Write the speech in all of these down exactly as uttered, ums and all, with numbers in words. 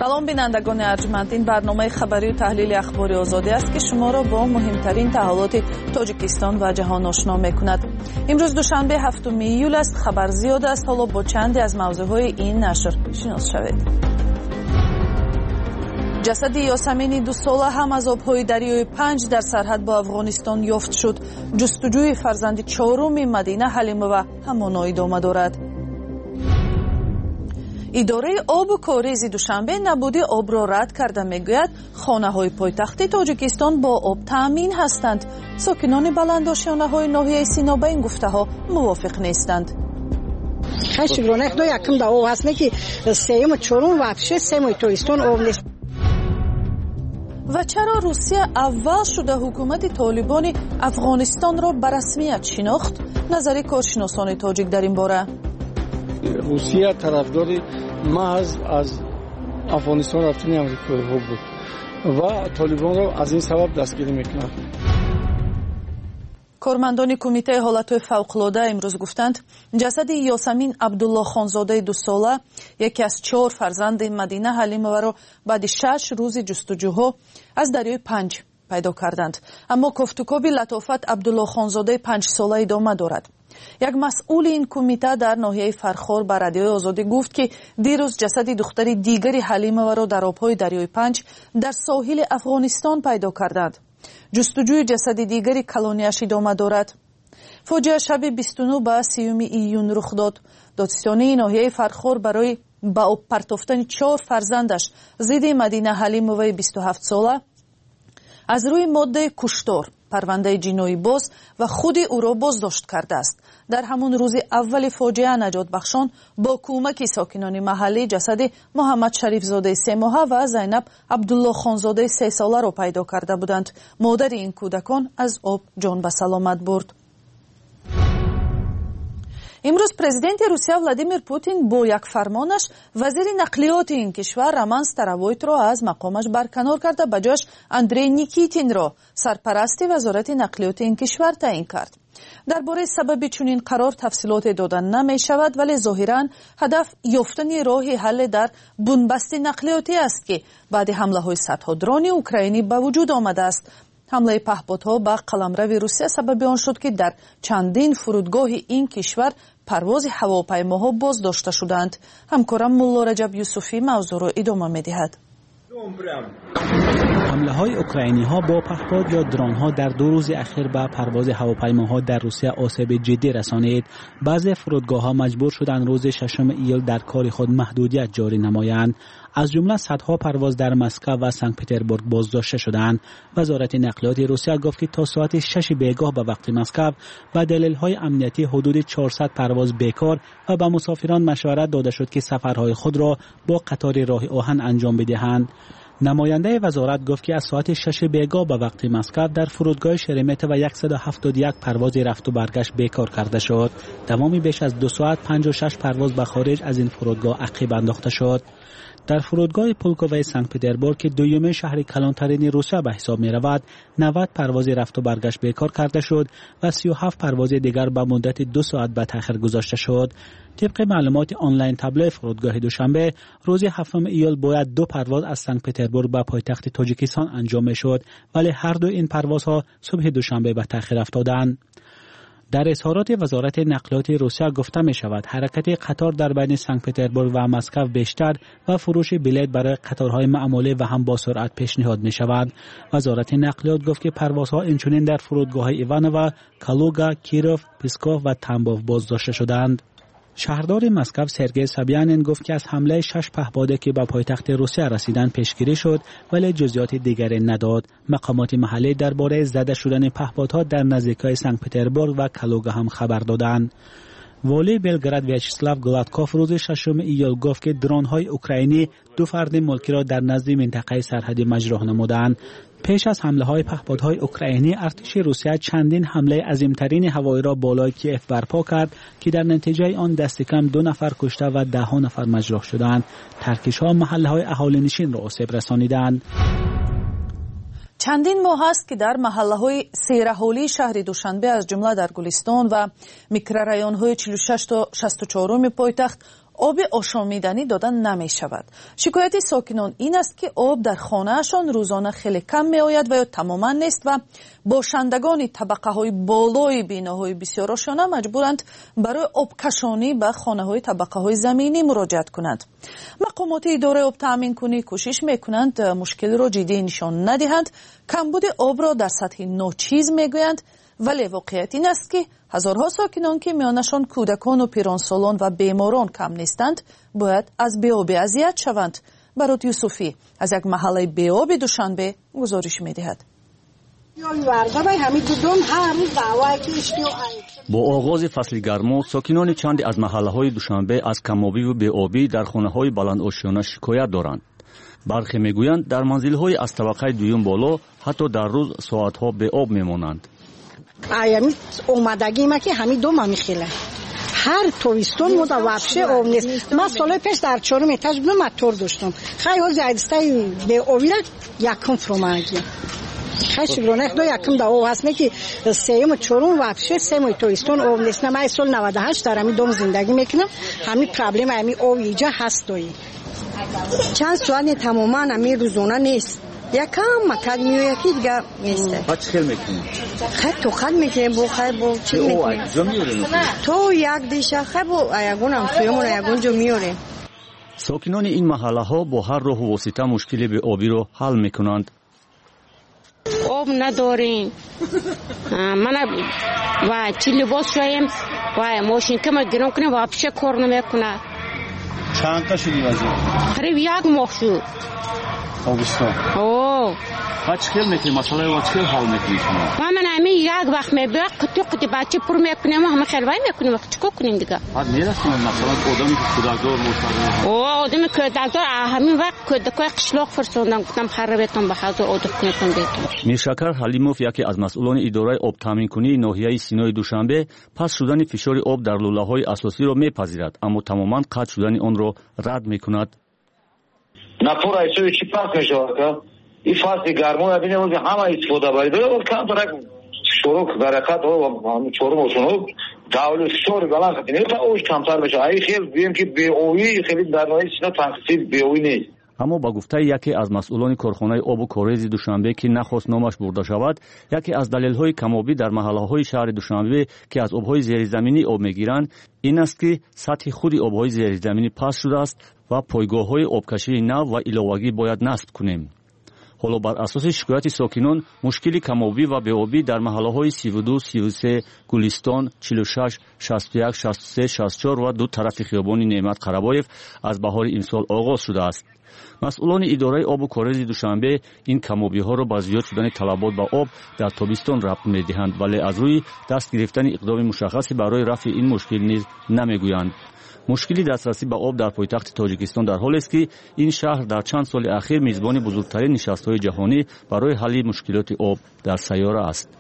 سلام بینندگان ارجمند، این برنامه خبری و تحلیل اخباری آزادی است که شما را با مهمترین تحولات تاجیکستان و جهان آشنا می‌کند. امروز دوشنبه هفتم ایول است. خبر زیاد است، حالا با چندی از موضوعهای این نشر شناس شوید. جسد یاسمین دو ساله هم از آبهای دریای پنج در سرحد با افغانستان یافت شد. جستجوی فرزند چهارم مدینه حلیمова همان ادامه دارد. اداره آب و کاریز دوشنبه نبودی آب را رد کرده، میگوید خانه‌های پایتخت تاجیکستان با آب تامین هستند. ساکنان بلندآشیانه‌های ناحیه سینا با این گفته‌ها موافق نیستند. خیلی برونه خدا یکم دا آب هست که سیم و چهارم و هفتش سیم تویستون آب نیست. و چرا روسیه اول شده حکومت طالبان افغانستان را به رسمیت شناخت؟ نظر کارشناسان تاجیک در این باره. روسیه طرفدار محض از افغانستان رفتن امریکایی ها بود و طالبان را از این سبب دستگیری میکنند. کارمندان کمیته حالتهای فوق‌العاده امروز گفتند جسد یاسمین عبدالله خانزاده دو ساله، یکی از چهار فرزند مدینه حلیمова را بعد شش روز جستجوها از دریای پنج پیدا کردند. اما گفتگوی لطافت عبدالله خانزاده پنج ساله ادامه دارد. یک مسئول این کمیته در ناحیه فرخار به رادیوی آزادی گفت که دیروز جسد دختر دیگری حلیمова را در آبهای دریای پنج در ساحل افغانستان پیدا کردند. جستجوی جسد دیگری کلونیاش ادامه دارد. فاجعه شب بیست و نه به سیوم ایون رخ داد. دادستانی ناحیه فرخار برای به آب پرتافتن چهار فرزندش ضد مدینه حلیمova بیست و هفت ساله از روی ماده کشتار پرونده جنایی باز و خود او را بازداشت کرده است. در همون روز اول فاجعه نجات بخشان با کمک ساکنان محلی جسد محمد شریف زاده سه ماهه و زینب عبدالله خانزاده سه ساله را پیدا کرده بودند. مادر این کودکان از آب جان به سلامت برد. امروز پرزیدنت روسیه ولادیمیر پوتین با یک فرمانش وزیر نقلیات این کشور رامن ستاروویت را از مقامش برکنار کرده، به جاش اندری نیکیتین را سرپرست وزارت نقلیات این کشور تعیین کرد. درباره سبب چنین قرار تفصیلات دادن نمی شود، ولی ظاهرا هدف یافتن راه حل در بنبست نقلیاتی است که بعد حمله های صدها درون اوکراینی به وجود آمده است. حمله پهپادها به قلمرو روسیه سبب آن شد که در چندین فرودگاه این کشور پرواز هواپیماها باز داشته شدند. همکارم مولا رجب یوسفی موضوع را ادامه می‌دهد. حمله های اوکراینی ها با پهپاد یا درون ها در دو روز اخیر به پرواز هواپیماها در روسیه آسیب جدی رسانید. بعضی فرودگاه ها مجبور شدند روز ششم ایل در کار خود محدودیت جاری نمایند. از جمله صدها پرواز در مسکو و سنت پترزبورگ بازداشته شدند. وزارت نقلیات روسیه گفت که تا ساعت شش بیگاه به وقت مسکو با دلیل های امنیتی حدود چهارصد پرواز بیکار و به مسافران مشورت داده شد که سفرهای خود را با قطار راه آهن انجام بدهند. نماینده وزارت گفت که از ساعت شش بیگاه به وقت مسکو در فرودگاه شرمت و صد و هفتاد و یک پرواز رفت و برگشت بیکار کرده شد. تمامی بیش از دو ساعت پنجاه و شش پرواز به خارج از این فرودگاه عقب انداخته شد. در فرودگاه پولکووی سنت پترزبورگ که دومین شهر کلانترین روسیه به حساب می رود، نود پرواز رفت و برگشت بیکار کرده شد و سی و هفت پرواز دیگر به مدت دو ساعت به تأخیر گذاشته شد. طبق معلومات آنلاین تابلو فرودگاه دوشنبه، روز هفتم ایول باید دو پرواز از سنت پترزبورگ به پایتخت تاجیکستان انجام می شد، ولی هر دو این پروازها صبح دوشنبه به تأخیر افتادند. در اظهارات وزارت نقلیات روسیه گفته می شود حرکت قطار در بین سنت پترزبورگ و مسکو بیشتر و فروش بلیط برای قطارهای معمولی و هم با سرعت پیشنهاد می شود. وزارت نقلیات گفت که پروازها اینچنین در فرودگاه ایوانوو، کالوگا، کیروف، پیسکوف و تامبوف بازداشته شدند. شهردار مسکو سرگئی سابیانین گفت که از حمله شش پهپاده که به پایتخت روسیه رسیدند پیشگیری شد، ولی جزئیات دیگری نداد. مقامات محلی درباره زده شدن پهپادها در نزدیکی سنت پترزبورگ و کالوگا هم خبر دادند. والی بلگراد ویاچسلاو گلادکوف روز ششم ایول گفت که درون‌های اوکراینی دو فرد ملکی را در نزد منطقه سرحدی مجروح نمودند. پیش از حمله های پهپادهای اوکراینی، ارتش روسیه چندین حمله عظیمترین هوایی را بالای کیف برپا کرد که در نتیجه آن دست کم دو نفر کشته و ده ها نفر مجروح شدند. ترکش ها محله های اهالی نشین را آسیب رسانیدند. چندین ماه است که در محله های سیرحالی شهر دوشنبه از جمله در گلستان و میکرورایون های چهل و شش تا شصت و چهار پایتخت آب آشامیدنی دادن نمی شود. شکایت ساکنان این است که آب در خانهشان روزانه خیلی کم می آید و یا تماما نیست و باشندگان طبقه های بالای بیناهای بسیار آشیانه مجبورند برای آب کشانی به خانه های طبقه های زمینی مراجعت کنند. مقامات اداره آب تامین کنی کوشش می کنند مشکل را جدی نشان ندهند. کمبود آب را در سطح ناچیز می گویند، ولی واقعیت این است که هزارها ساکنان که میانشان کودکان و پیرانسالان و بیماران کم نیستند باید از بی‌آبی اذیت شوند. برات یوسفی از یک محله بی‌آب دوشنبه گزارش می‌دهد. با آغاز فصل گرما ساکنان چند از محله‌های دوشنبه از کم‌آبی و بی‌آبی در خانه‌های بلندآشیانه شکایت دارند. برخی میگویند در منزل‌های از طبقه دوم بالا حتی در روز ساعت‌ها بی‌آب میمانند. آیامی اومدگی ما که همین دو ما میخیله هر تویستون مو دا وابشه آب نیست. من سال پیش در چهارم اتاج بودم موتور داشتم خیلی ها زیادسته به آبی را یکم فرومانگی خیلی شبرونه خدا یکم دا آب هست که سیم و چهارم وابشه سیم و تویستون آب نیست. من سال نود و هشت در همین دوم زندگی میکنم. همین پرابلم همین آب اینجا هست دوی چند ساعت تماما همین روزانه نیست. یکم مکد میو یکی دیگه نیسته. بعد چه میکنی؟ خیلی تو خد میکنی بو خیلی بو چی میکنی؟ تو یک دیشه خیلی بو ایگون هم سویمون ایگون جو میاره. ساکنان این محله ها با هر راه و واسطه مشکل به آبی رو حل میکنند. آب نداریم. من و چی لباس شویم و ماشین که ما گرم کنیم و پیش کار نمیکنه. چند تا شدی وضعیت؟ قریب یک ماه شد. آبستان. اوه. بعد چیکار میکنی؟ مسئله رو چیکار حل میکنی شما؟ من همین یک وقت میبرم قطع قطع بچه پر میکنیم و همه خیلی وای میکنیم چیکار کنیم دیگه؟ بعد میرسیم مثلا آدمی که کودکدار مستقیم. اوه آدمی کودکدار همین وقت کودکای قشلاق فرستادن گفتم خرابتون به حاضر آدم کنتون بیتون. میرشکر حلیموف یکی از مسئولان اداره آب تامین کنی ناحیه سینای دوشنبه پس شدن فشار آب در لوله‌های اساسی را میپذیرد اما تماما قطع شدن آن را رد میکند. نپور ایسوی چی پاک میشه که این فصل گرما ببینیم که همه استفاده باید و کم ترک شروع برکت و چهارم وسونو داول فشار بلند کنیم تا اوش کمتر بشه. ای خیلی بیم که بی‌آبی خیلی در نوع سینا تنقیصی بی‌آبی نیست. اما با گفته یکی از مسئولان کارخانه آب و کاریز دوشنبه که نخواست نامش برده شود، یکی از دلایل کم‌آبی در محله‌های شهر دوشنبه که از آب‌های زیرزمینی آب می‌گیرند این است که سطح خود آب‌های زیرزمینی پست شده است و پایگاه‌های آبکشی نو و علاوگی باید نصب کنیم. حالا بر اساس شکایت ساکنان مشکل کم‌آبی و بی‌آبی در محله‌های سی و دو، سی و سه، گلستان، چهل و شش، شصت و یک، شصت و سه، شصت و چهار و دو طرف خیابان نعمت قربایف از بهار امسال آغاز شده است. مسئولان اداره آب و کاریز دوشنبه این کم‌آبی‌ها را با زیاد شدن طلبات به آب در تابستان ربط می‌دهند ولی از روی دست گرفتن اقدام مشخصی برای رفع این مشکل نیز نمی‌گویند. مشکلی دسترسی به آب در پایتخت تاجیکستان در حالی است که این شهر در چند سال اخیر میزبان بزرگترین نشست‌های جهانی برای حل مشکلات آب در سیاره است.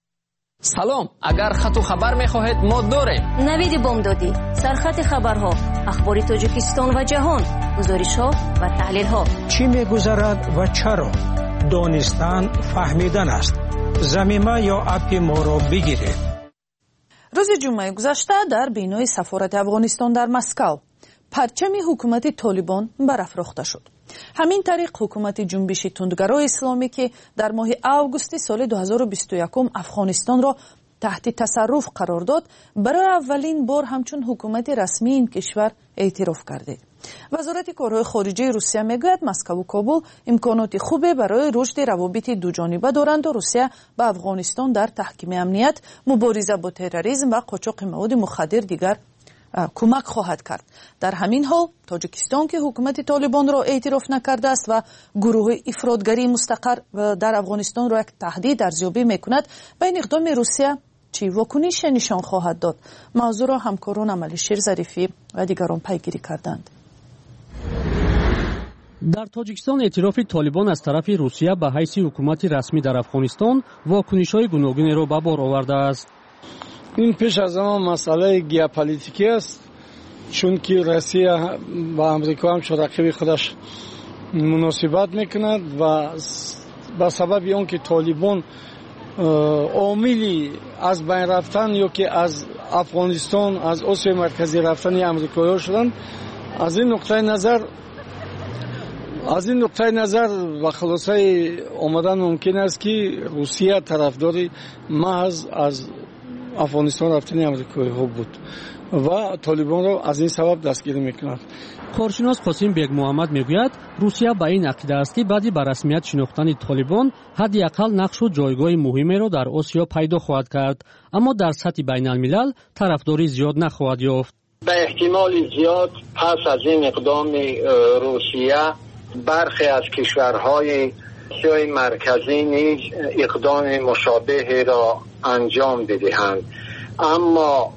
سلام، اگر خط و خبر می‌خواهید ما داریم. نوید بامدادی، سرخط خبرها، اخبار تاجیکستان و جهان، گزارش‌ها و تحلیل‌ها. چی می‌گذرد و چرا؟ دانستن فهمیدن است. زمینه یا اپ ما را بگیرید. روز جمعه گذشته در بینای سفارت افغانستان در مسکو پرچم حکومت طالبان برافروخته شد. همین طریق حکومت جنبش تندگرای اسلامی که در ماه آگوست سال دو هزار و بیست و یک افغانستان را تحت تصرف قرار داد برای اولین بار همچون حکومت رسمی این کشور اعتراف کرده. وزارت کارهای خارجه روسیه میگوید مسکو و کابل امکانات خوبی برای رشد روابط دوجانبه دارند و روسیه به افغانستان در تحکیم امنیت، مبارزه با تروریسم و قاچاق مواد مخدر دیگر کمک خواهد کرد. در همین حال تاجیکستان که حکومت طالبان را اعتراف نکرده است و گروه افراطگری مستقر در افغانستان را یک تهدید ارزیابی میکند، بین اقدام روسیه چی واکنش نشان خواهد داد؟ موضوع را همکاران عملیشیر ظریفی و دیگران پیگیری کردند. در تاجیکستان اعتراف طالبان از طرف روسیه به حیث حکومت رسمی در افغانستان واکنش‌های گوناگونی را به بار آورده است. این پیش از همه مسئله ژئوپلیتیکی است، چون که روسیه با امریکا هم رقیب خودش مناسبت میکند و به سبب اون که طالبان عاملی از بین رفتن یا که از افغانستان از آسیای مرکزی رفتن امریکایی‌ها شدن. از این نقطه نظر از این نقطه نظر و خلاصه آمدن ممکن است که روسیه طرفدار محض از افغانستان رفتن امریکایی‌ها بود و طالبان را از این سبب دستگیری میکنند. کارشناس قاسم بیگ محمد میگوید روسیه به این عقیده است که بعد به رسمیت شناختن طالبان حداقل نقش و جایگاه مهمی را در آسیا پیدا خواهد کرد، اما در سطح بین الملل طرفداری زیاد نخواهد یافت. به احتمال زیاد پس از این اقدام روسیه برخی از کشورهای آسیای مرکزی نیز اقدام مشابه را انجام بدهند، اما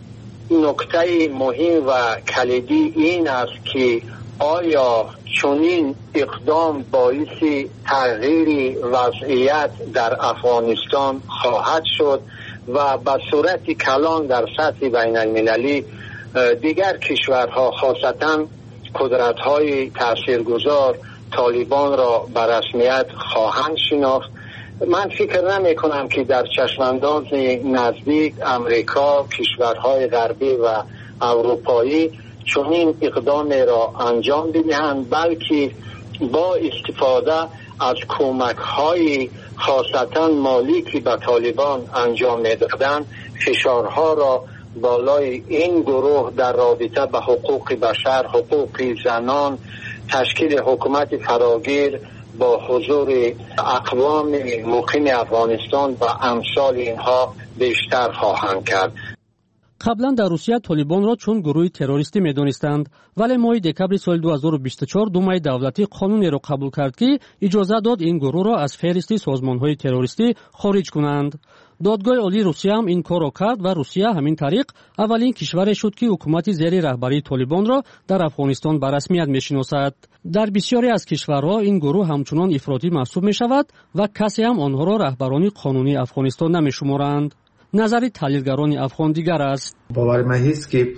نکته مهم و کلیدی این است که آیا چنین اقدام باعث تغییر وضعیت در افغانستان خواهد شد و به صورت کلان در سطح بین المللی دیگر کشورها خاصتاً قدرت‌های تاثیرگذار طالبان را به رسمیت خواهند شناخت. من فکر نمی کنم که در چشمانداز نزدیک امریکا، کشورهای غربی و اروپایی چنین اقدام را انجام بدهند، بلکه با استفاده از کمک‌های خاصتاً مالی که به طالبان انجام می‌دادند فشارها را بالای این گروه در رابطه به حقوق بشر، حقوق زنان، تشکیل حکومت فراگیر با حضور اقوام مقیم افغانستان و امثال اینها بیشتر خواهند کرد. قبلا در روسیه طالبان را چون گروه تروریستی می‌دانستند، ولی ماه دکمبر سال دو هزار و بیست و چهار دومای دولتی قانونی را قبول کرد که اجازه داد این گروه را از فهرست سازمان‌های تروریستی خارج کنند. دادگاه عالی روسیه هم این کار را کرد و روسیه همین طریق اولین کشوری شد که حکومت زیر رهبری طالبان را در افغانستان به رسمیت می‌شناسد. در بسیاری از کشورها این گروه همچنان افراطی محسوب می‌شود و کسی هم آنها را رهبران قانونی افغانستان نمی‌شمارند. نظر تحلیلگران افغان دیگر است. باور من است که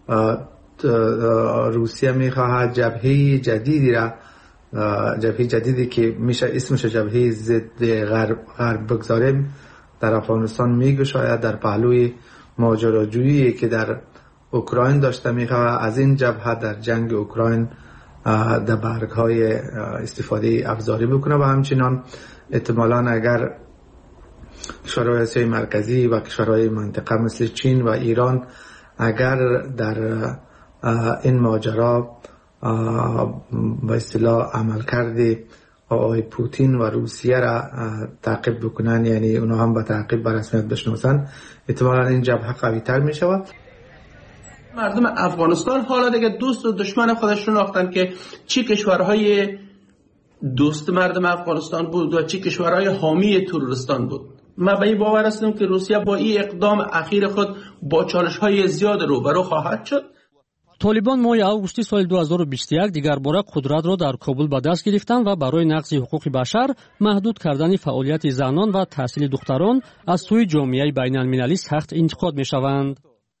روسیه می‌خواهد جبهه جدیدی را جبهه جدیدی که میشه اسمش جبهه ضد غرب غرب بگذاریم در افغانستان میگشاید در پهلوی ماجراجویی که در اوکراین داشته میخواهد از این جبهه در جنگ اوکراین در برگ‌های استفاده ابزاری بکنه و همچنان احتمالاً اگر کشورهای آسیای مرکزی و کشورهای منطقه مثل چین و ایران اگر در این ماجرا به اصطلاح عمل کرده آقای پوتین و روسیه را تعقیب بکنن، یعنی اونا هم به تعقیب به رسمیت بشناسن، احتمالاً این جبهه قوی تر می شود. مردم افغانستان حالا دیگه دوست و دشمن خودش شناختن که چی کشورهای دوست مردم افغانستان بود و چی کشورهای حامی تروریستان بود. ما به این باور هستم که روسیه با این اقدام اخیر خود با چالش‌های زیاد روبرو خواهد شد. طالبان ماه آگوست سال دو هزار و بیست و یک دیگر باره قدرت را در کابل به دست گرفتند و برای نقض حقوق بشر، محدود کردن فعالیت زنان و تحصیل دختران از سوی جامعه بین المللی سخت انتقاد می شوند.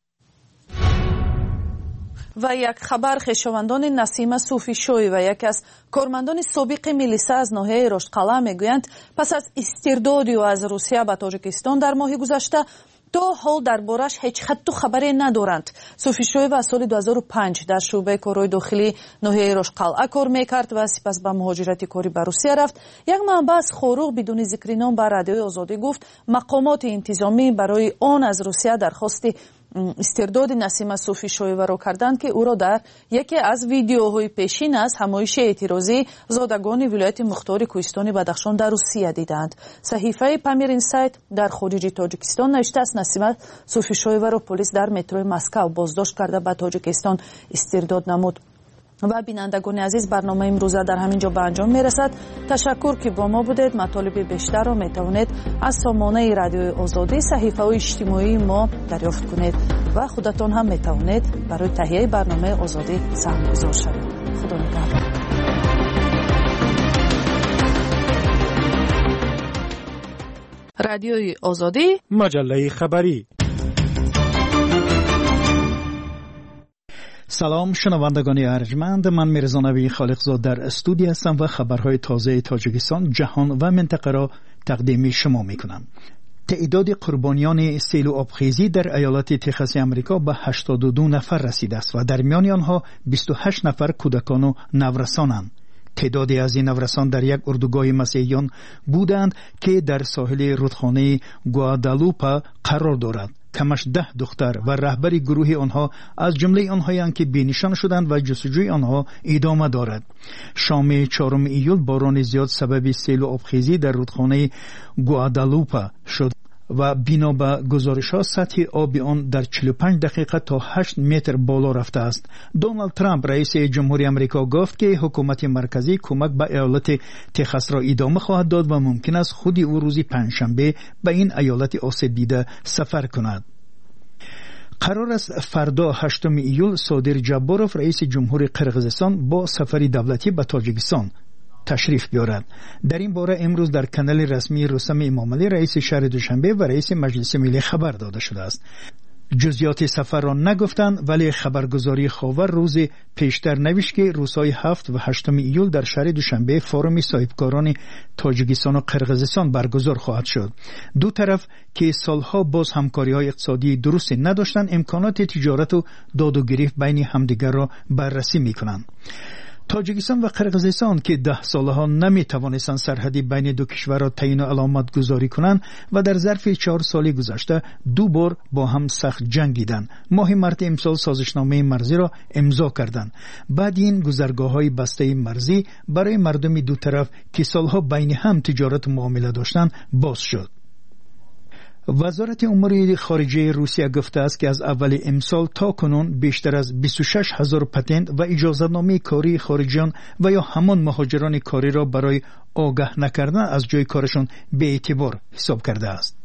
و یک خبر خویشاوندان نسیمه صوفی شوی و یک از کارمندان سابق میلیسا از ناحیه رشتقلعه میگویند پس از استردادی و از روسیه به تاجیکستان در ماه گذشته تا حال دربارش هیچ خط و خبری ندارند. صوفی شوی و سال دو هزار و پنج در شعبه کارهای داخلی ناحیه رشتقلعه کار میکرد و سپس به مهاجرت کاری به روسیه رفت. یک منبع از خاروق بدون ذکر نام به رادیوی آزادی گفت مقامات انتظامی برای آن از روسیه درخواست استرداد نسیمه صوفی شویوه را کردند که او را در یکی از ویدیوهای پیشین از همایش اعتراضی زادگان ولایت مختار کوهستان بدخشان در روسیه دیدند. صحیفه پامیر اینسایت در خارج تاجیکستان نوشته است نسیمه صوفی شویوه را پلیس در مترو مسکو بازداشت کرده به تاجیکستان استرداد نمود. و بینندگان عزیز برنامه امروزه در همین جا به انجام میرسد. تشکر که با ما بودید. مطالب بیشتر را میتوانید از سامانه رادیوی آزادی صحیفه و اجتماعی ما دریافت کنید و خودتان هم میتوانید برای تهیه برنامه آزادی سهم‌گذار شوید. خدا نگهدار. رادیوی آزادی، مجله خبری. سلام شنوندگان ارجمند، من میرزا نبی خالقزاد در استودیو هستم و خبرهای تازه تاجیکستان، جهان و منطقه را تقدیم شما میکنم. تعداد قربانیان سیل و آبخیزی در ایالت تگزاس آمریکا به هشتاد و دو نفر رسیده است و در میان آنها بیست و هشت نفر کودکان و نورسانند. تعدادی از این نورسان در یک اردوگاه مسیحیان بودند که در ساحل رودخانه گوادالوپا قرار دارد. کمش ده دختر و رهبر گروه آنها از جمله آنهایی که بینشان شدند و جستجوی آنها ادامه دارد. شام چهارم ایول باران زیاد سبب سیل و آبخیزی در رودخانه گوادالوپا شد و بنا به گزارش ها سطح آب آن در چهل و پنج دقیقه تا هشت متر بالا رفته است. دونالد ترامپ رئیس جمهوری آمریکا گفت که حکومت مرکزی کمک به ایالت تگزاس را ادامه خواهد داد و ممکن است خود او روز پنجشنبه به این ایالت آسیب دیده سفر کند. قرار است فردا هشتم ایول صادر جباروف رئیس جمهوری قرقیزستان با سفری دولتی به تاجیکستان تشریف بیارد. در این باره امروز در کانال رسمی رستم امامعلی رئیس شهر دوشنبه و رئیس مجلس ملی خبر داده شده است. جزئیات سفر را نگفتند، ولی خبرگزاری خاور روز پیشتر نوشت که روزهای هفت و هشتم ایول در شهر دوشنبه فورومی صاحبکاران تاجیکستان و قرقیزستان برگزار خواهد شد. دو طرف که سالها باز همکاری‌های اقتصادی درست نداشتند، امکانات تجارت و داد و گریخت بین همدیگر را بررسی می‌کنند. تاجیکستان و قرقیزستان که ده سالها نمی توانستند سرحدی بین دو کشور را تعیین و علامت گذاری کنند و در ظرف چهار سال گذشته دو بار با هم سخت جنگیدند. ماه مارس امسال سازشنامه مرزی را امضا کردند. بعد این گذرگاه‌های بسته مرزی برای مردم دو طرف که سالها بین هم تجارت و معامله داشتند باز شد. وزارت امور خارجه روسیه گفته است که از اول امسال تا کنون بیشتر از بیست و شش هزار پتنت و اجازه‌نامه کاری خارجیان و یا همان مهاجران کاری را برای آگاه نکردن از جای کارشان به اعتبار حساب کرده است.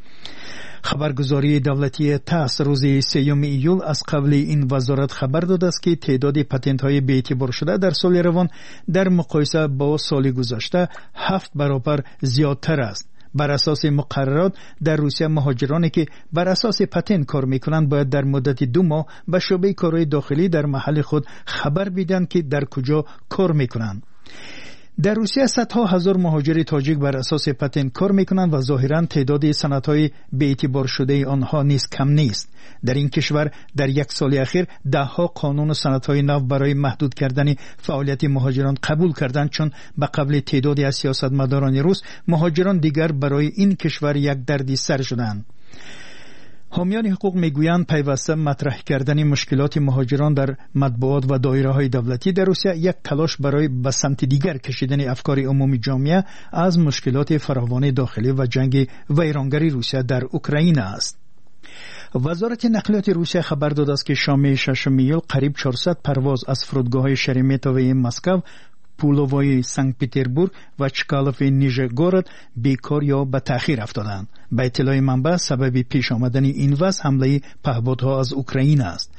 خبرگزاری دولتی تاس روز سیوم ایول از قبل این وزارت خبر داده است که تعداد پتنت های به اعتبار شده در سال روان در مقایسه با سال گذشته هفت برابر زیادتر است. بر اساس مقررات در روسیه مهاجرانی که بر اساس پتنت کار میکنند باید در مدت دو ماه به شعبه کارهای داخلی در محل خود خبر بدهند که در کجا کار میکنند. در روسیه صدها هزار مهاجر تاجیک بر اساس پتنت کار میکنند و ظاهرا تعداد صنعت‌های به اعتبار شده آنها نیز کم نیست. در این کشور در یک سال اخیر ده ها قانون و صنعت‌های نو برای محدود کردن فعالیت مهاجران قبول کردند، چون به قبل تعدادی از سیاستمداران روس مهاجران دیگر برای این کشور یک دردی سر شدند. حامیان حقوق میگویند پیوسته مطرح کردن مشکلات مهاجران در مطبوعات و دایره‌های دولتی در روسیه یک تلاش برای به سمت دیگر کشیدن افکار عمومی جامعه از مشکلات فراوان داخلی و جنگ ویرانگری روسیه در اوکراین است. وزارت نقلیات روسیه خبر داده است که شام ششم ایول قریب چهارصد پرواز از فرودگاه‌های شرمتوو مسکو، پولووی سنت پترزبورگ و چکالوف نیژگورود بیکار یا به تأخیر افتادند. به اطلاع منبع سبب پیش آمدن این وضع حمله پهپادها از اوکراین است.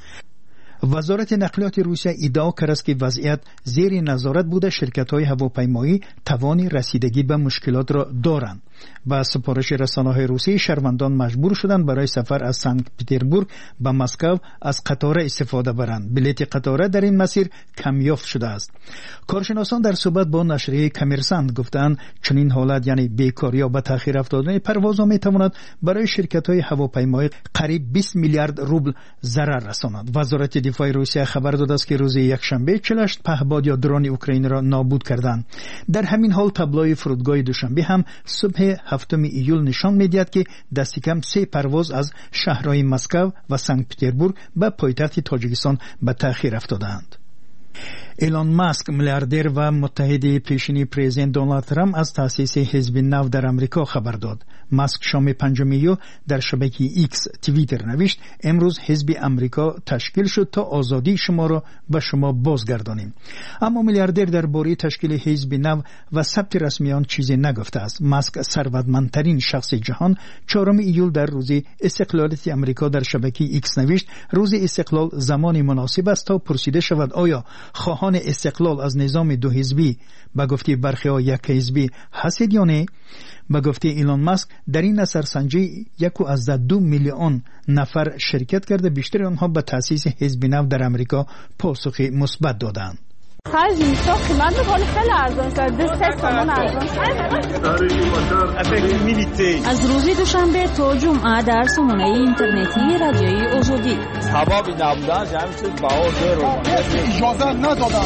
وزارت نقلیات روسیه ادعا کرده است که وضعیت زیر نظارت بوده. شرکت‌های هواپیمایی توان رسیدگی به مشکلات را دارند. با سپارش رسانه‌های روسی شهروندان مجبور شدند برای سفر از سنت پترزبورگ به مسکو از قطار استفاده برند. بلیط قطار در این مسیر کمیافت شده است. کارشناسان در صحبت با نشریه کامرسانت گفتند چنین حالت یعنی بیکاری یا به تأخیر افتادن پروازها میتواند برای شرکت‌های هواپیمایی قریب بیست میلیارد روبل ضرر رساند. وزارت دفاع روسیه خبر داده است که روز یکشنبه چهل و هشت پهپاد یا درون اوکراین را نابود کردند. در همین حال تابلوی فرودگاه دوشنبه هم صبح هفتم ایول نشان می‌دهد که دست کم سه پرواز از شهرهای مسکو و سنت پترزبورگ به پایتخت تاجیکستان به تأخیر افتادند. ایلان ماسک میلیاردر و متحد پیشینی پرزیدنت دونالد ترامپ از تأسیس حزب نو در امریکا خبر داد. ماسک شام پنجم ایول در شبکه ایکس توییتر نوشت امروز حزب امریکا تشکیل شد تا آزادی شما را به شما بازگردانیم. اما میلیاردر درباره تشکیل حزب نو و ثبت رسمی آن چیزی نگفته است. ماسک ثروتمندترین شخص جهان چهارم ایول در روز استقلالیت امریکا در شبکه ایکس نوشت روز استقلال زمانی مناسب است تا پرسیده شود آیا خواهان استقلال از نظام دو حزبی به گفته برخی ها یک حزبی هستید یا نه؟ به گفته ایلان ماسک در این نظرسنجی یک و از دو میلیون نفر شرکت کرده، بیشتر آنها به تأسیس حزب نو در امریکا پاسخ مثبت دادند. خرج میشه قیمت میکنه خیلی ارزان شد دو سه تومن ارزان از روز دوشنبه تا جمعه در سامانه اینترنتی رادیوی آزادی سبابی نبودن جمعیت باور رو اجازه ندادن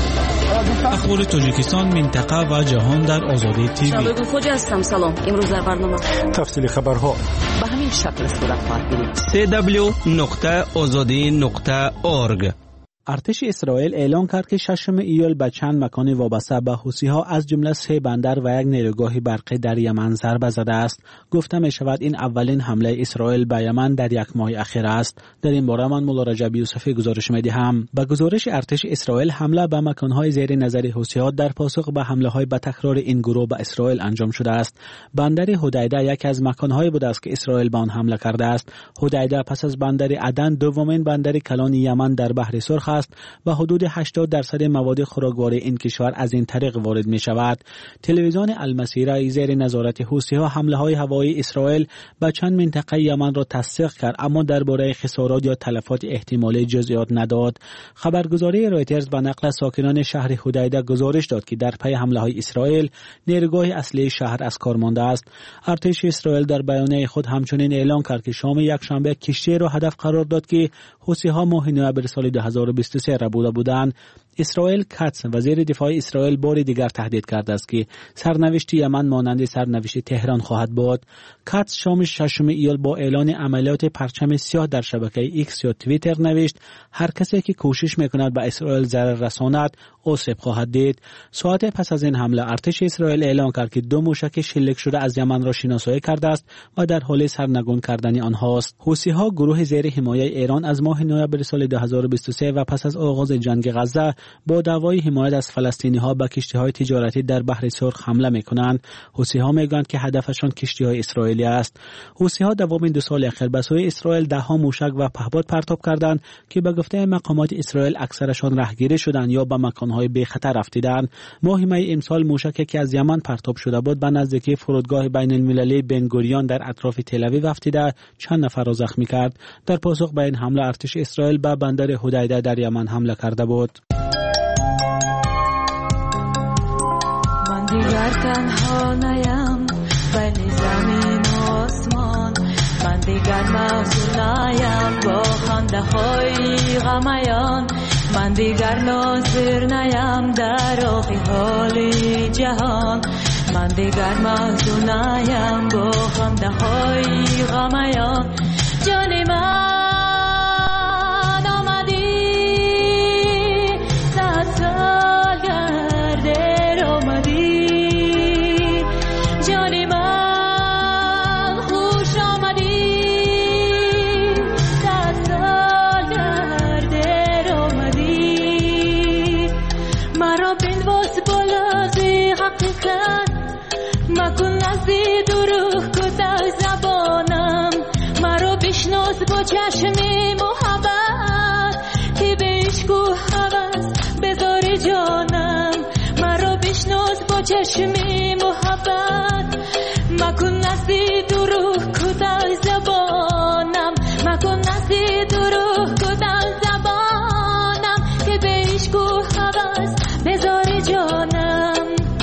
اخبار تاجیکستان منطقه و جهان در آزادی تیوی. شبگون خوج هستم. سلام. امروز در برنامه تفصیل خبرها به همین شکل صورت خواهد گرفت. سی دبلیو نقطه آزادی نقطه اورگ. ارتش اسرائیل اعلام کرد که ششم ایول به چند مکان وابسته به حوثی‌ها از جمله سه بندر و یک نیروگاه برقی در یمن ضربه زده است. گفته می شود این اولین حمله اسرائیل به یمن در یک ماه اخیر است. در این باره من مولا رجب یوسفی گزارش می دهم. به گزارش ارتش اسرائیل حمله به مکان‌های زیر نظر حوثی‌ها در پاسخ به حمله‌های به تکرار این گروه به اسرائیل انجام شده است. بندر حدیده یکی از مکان‌های بوده است که اسرائیل به آن حمله کرده است. حدیده پس از بندر عدن دومین بندر کلان یمن در بحر سرخ است و حدود هشتاد درصد مواد خوراکواری این کشور از این طریق وارد می شود. تلویزیون المسیره زیر نظارت حوثی‌ها حمله‌های هوایی اسرائیل به چند منطقه یمن را تصدیق کرد، اما درباره خسارات یا تلفات احتمالی جزئیات نداد. خبرگزاری رایترز به نقل ساکنان شهر حدیده گزارش داد که در پی حمله‌های اسرائیل نیروگاه اصلی شهر از کار مانده است. ارتش اسرائیل در بیانیه خود همچنین اعلام کرد که شام یکشنبه کشتی را هدف قرار داد که حوثی‌ها ماه نوامبر سال دو هزار و بیست و سه را بوده بودند. اسرائیل کاتس وزیر دفاع اسرائیل بار دیگر تهدید کرده است که سرنوشت یمن مانند سرنوشت تهران خواهد بود. کاتس شام ششم ایول با اعلان عملیات پرچم سیاه در شبکه ایکس یا توییتر نوشت هر کسی که کوشش میکند به اسرائیل ضرر رساند آسیب خواهد دید. ساعت پس از این حمله ارتش اسرائیل اعلام کرد که دو موشک شلیک شده از یمن را شناسایی کرده است و در حال سرنگون کردن آنهاست. حوثی‌ها گروه زیر حمایت ایران از ماه نوامبر سال دو هزار و بیست و سه و پس از آغاز جنگ غزه با دعوای حمایت از فلسطینی‌ها به کشتی‌های تجارتی در بحر سرخ حمله می‌کنند. حوثی‌ها می‌گویند که هدفشان کشتی‌های اسرائیلی است. حوثی‌ها دومین دو سال اخیر به سوی اسرائیل ده‌ها موشک و پهپاد پرتاب کردند که به گفته مقامات اسرائیل اکثرشان رهگیری شدند یا به مکان‌های بی‌خطر رفتند. ماه می امسال موشکی که از یمن پرتاب شده بود به نزدیکی فرودگاه بین‌المللی بن گوریون در اطراف تل آویو رفتید چند نفر را زخمی کرد. در پاسخ به این حمله ارتش اسرائیل به بندر حدیده در یمن حمله کرده بود. من دیگر تنها نیم بین زمین و آسمان، من دیگر محزون نیم با خنده های غمیان، من دیگر ناظر نیم در آخی حالی جهان، من دیگر محزون نیم با خنده های غمیان. جان من با چشمی محبت که بشکو هوس بذاری جانم، مرا بشناس با چشمی محبت، مکن نزدی دروغ کدای زبانم، مکن نزدی دروغ کدای زبانم که بشکو هوس بذاری جانم.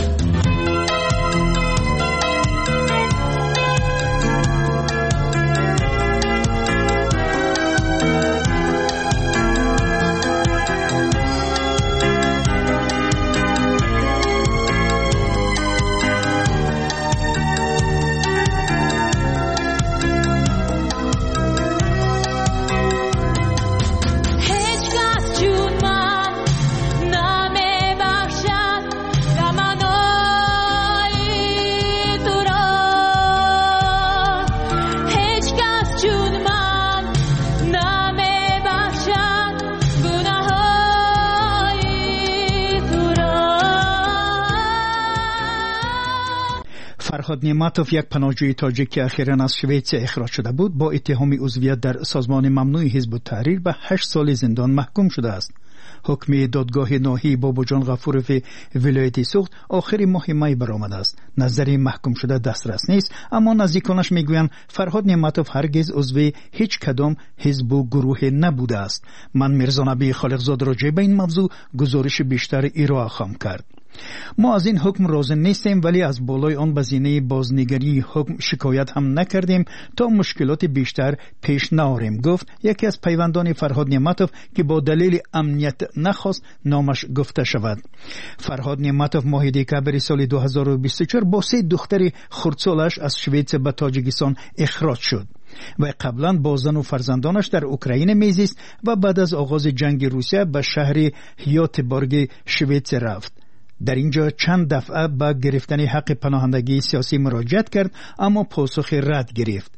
فرهاد نعمتوف، یک پناهجوی تاجیک که اخیراً از شویتس اخراج شده بود، با اتهام عضویت در سازمان ممنوع حزب التحریر به هشت سال زندان محکوم شده است. حکم دادگاه ناحیه باباجان غفورов ولایت سوخت آخر ماه می برآمده است. نظر محکوم شده دسترس نیست، اما نزدیکانش میگویند فرهاد نعمتوف هرگز عضو هیچ کدام حزب و گروه نبوده است. من میرزا نبی خالقزاده راجع به این موضوع گزارش بیشتر ارائه خواهم کرد. ما از این حکم راضی نیستیم، ولی از بالای آن به زینه بازنگری حکم شکایت هم نکردیم تا مشکلات بیشتر پیش نیاریم، گفت یکی از پیوندان فرهاد نعمتوف که با دلیل امنیت نخواست نامش گفته شود. فرهاد نعمتوف ماه دکمبر سال دو هزار و بیست و چهار با سه دختر خردسالش از شویتس به تاجیکستان اخراج شد و قبلا با زن و فرزندانش در اوکراین میزیست و بعد از آغاز جنگ روسیه به شهر هیاتبورگ شویتس رفت. در اینجا چند دفعه به گرفتن حق پناهندگی سیاسی مراجعت کرد، اما پاسخ رد گرفت.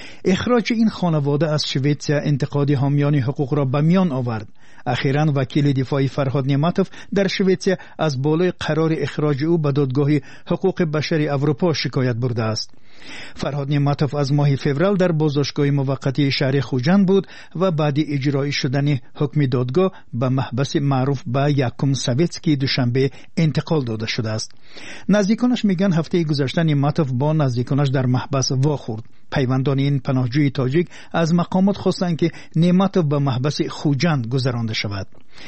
اخراج این خانواده از شویتس انتقاد حامیان حقوق را به میان آورد. اخیراً وکیل دفاعی فرهاد نعمتوف در شویتس از بالای قرار اخراج او به دادگاه حقوق بشر اروپا شکایت برده است. فرهاد نعمتوف از ماه فوریه در بازداشتگاه موقتی شهر خوجند بود و بعد اجرایی شدن حکم دادگاه به محبس معروف به یکم سویتسکی دوشنبه انتقال داده شده است. نزدیکانش میگن هفته گذشته نعمتوف با نزدیکانش در محبس واخورد. پیوندان این پناهجوی تاجیک از مقامات خواستند که نعمتوف به محبس خوجند گذرانده شود.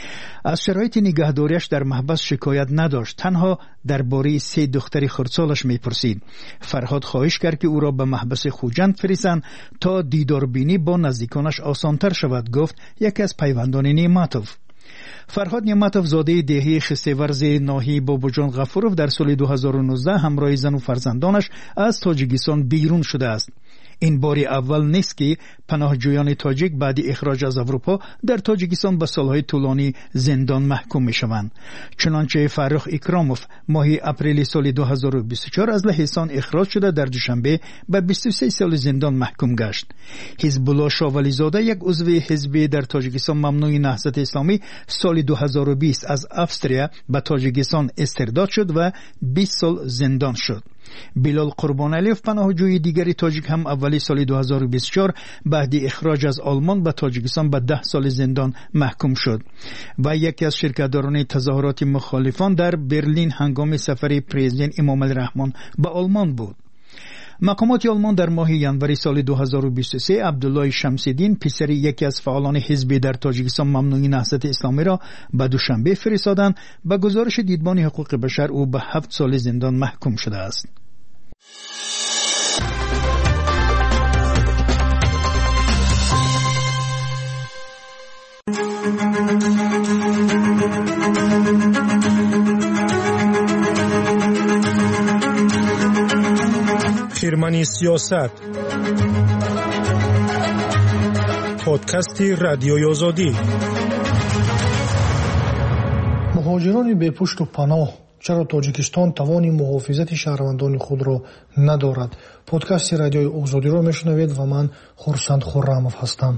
از شرایط نگهداریش در محبس شکایت نداشت، تنها درباره سه دختر خردسالش میپرسید. فرهاد خواهش کرد که او را به محبس خوجند فرستند تا دیداربینی با نزدیکانش آسانتر شود، گفت یکی از پیوندان نعمتوف. فرهاد نعمتوف زاده دهه خسته‌ورز ناحیه باباجان غفورov در سال دو هزار و نوزده همراه زن و فرزندانش از تاجیکستان بیرون شده است. این باری اول نیست که پناهجویان تاجیک بعد اخراج از اروپا در تاجیکستان به سالهای طولانی زندان محکوم می شوند. چنانچه فرخ اکراموف ماه اپریل سال دو هزار و بیست و چهار از لهستان اخراج شده در دوشنبه به بیست و سه سال زندان محکوم گشت. حزب الله شاولی زاده یک عضو حزب در تاجیکستان ممنوع نهضت اسلامی سال دو هزار و بیست از استرالیا به تاجیکستان استرداد شد و بیست سال زندان شد. بلال قربانعلیف پناهجوی دیگری تاجیک هم اولی سال دو هزار و بیست و چهار بعد اخراج از آلمان به تاجیکستان به ده سال زندان محکوم شد و یکی از شرکتداران تظاهرات مخالفان در برلین هنگام سفر پرزیدنت امام الرحمن به آلمان بود. مقامات آلمان در ماه ژانویه سال دو هزار و بیست و سه عبدالله شمس‌الدین پسر یکی از فعالان حزب در تاجیکستان ممنوع نهضت اسلامی را به دوشنبه فرستادند. به گزارش دیدبان حقوق بشر او به هفت سال زندان محکوم شده است. خیرمنی سیاست، پادکست رادیوی آزادی. مهاجران بی پشت و پناه، چرا تاجیکستان توان محافظت شهروندان خود را ندارد؟ پادکست رادیوی آزادی را میشنوید و من خورسند خرمов هستم.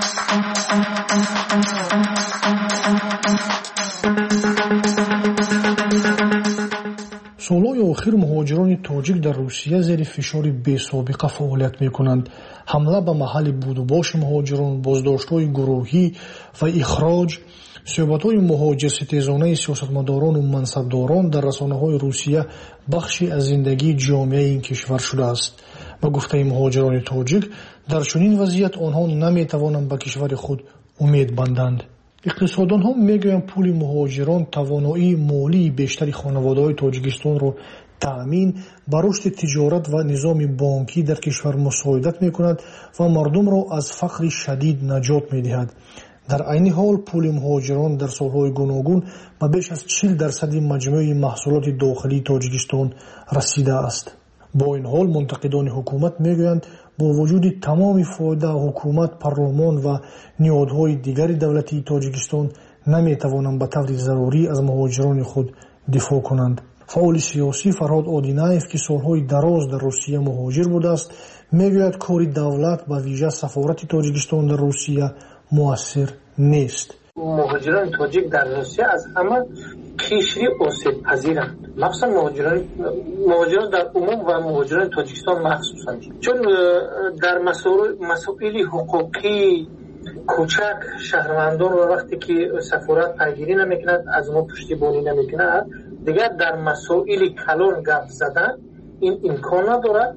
سالهای آخر مهاجران تاجیک در روسیه زیر فشار بی‌سابقه فعالیت می‌کنند. حمله به محل بود و باش مهاجران، بازداشت‌های گروهی و اخراج، صحبت‌های مهاجر ستیزانه سیاستمداران و منصبداران در رسانه‌های روسیه بخشی از زندگی جامعه این کشور شده است. به گفته مهاجران تاجیک در چنین وضعیت آنها نمی‌توانند به کشور خود امید بندند. اقتصاددان ها میگویند پول مهاجران توانایی مالی بیشتری خانواده‌های تاجیکستان را تأمین بر رشد تجارت و نظام بانکی در کشور مساعدت می‌کند و مردم را از فقر شدید نجات می‌دهد. در عین حال پول مهاجران در سالهای گوناگون به بیش از چهل درصد مجموع محصولات داخلی تاجیکستان رسیده است. با این حال منتقدان حکومت میگویند با وجود تمام فایده حکومت، پارلمان و نهادهای دیگر دولتی تاجیکستان نمیتوانند به طور ضروری از مهاجران خود دفاع کنند. فعال سیاسی فرهاد آدینایف که سالهای دراز در روسیه مهاجر بوده است میگوید کار دولت به ویژه سفارت تاجیکستان در روسیه مؤثر نیست. مهاجران تاجیک در روسیه از همه کشوری آسیب پذیرند، مخصوصا مهاجران مهاجران در عموم و مهاجران تاجیکستان مخصوصا، چون در مسائل حقوقی کوچک شهروندان رو وقتی که سفارت پیگیری نمیکند از ما پشتیبانی نمیکند دیگر در مسائل کلان گپ زدن این امکان ندارد.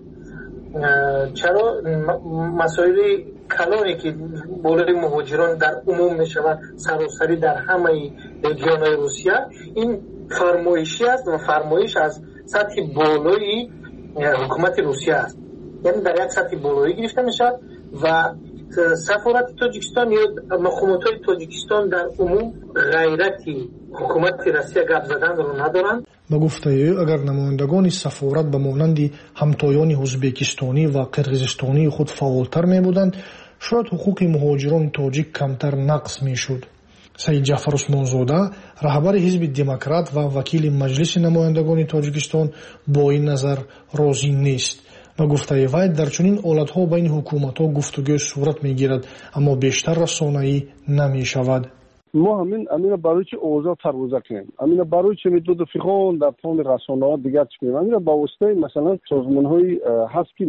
چرا مسائل کلانی که بالای مهاجران در عموم میشود سراسری در همه رژیون‌های روسیه این فرمایشی است و فرمایش از سطح بالای حکومت روسیه است، یعنی در یک سطح بالایی گرفته میشد و سفارت تاجیکستان یا مقامات تاجیکستان در عموم غیرتی حکومت روسیه گپ زدن رو ندارند. با گفته او اگر نمایندگان سفارت به مانند همتایان ازبکستانی و قرقیزستانی خود فعالتر می بودند شاید حقوق مهاجران تاجیک کمتر نقض می شد. سید جعفر عثمانزاده رهبر حزب دموکرات و وکیل مجلس نمایندگان تاجیکستان با این نظر راضی نیست. با گفته وی در چنین حالت‌ها بین حکومت‌ها گفتگو صورت می‌گیرد اما بیشتر رسانه‌ای نمی‌شود. ما همین امین برای چه اوضاع ترویج کنیم، امین برای چه میتود فقان در تون رسانه‌ها دیگر چکنیم، امین با واسطه مثلا سازمان‌های هست که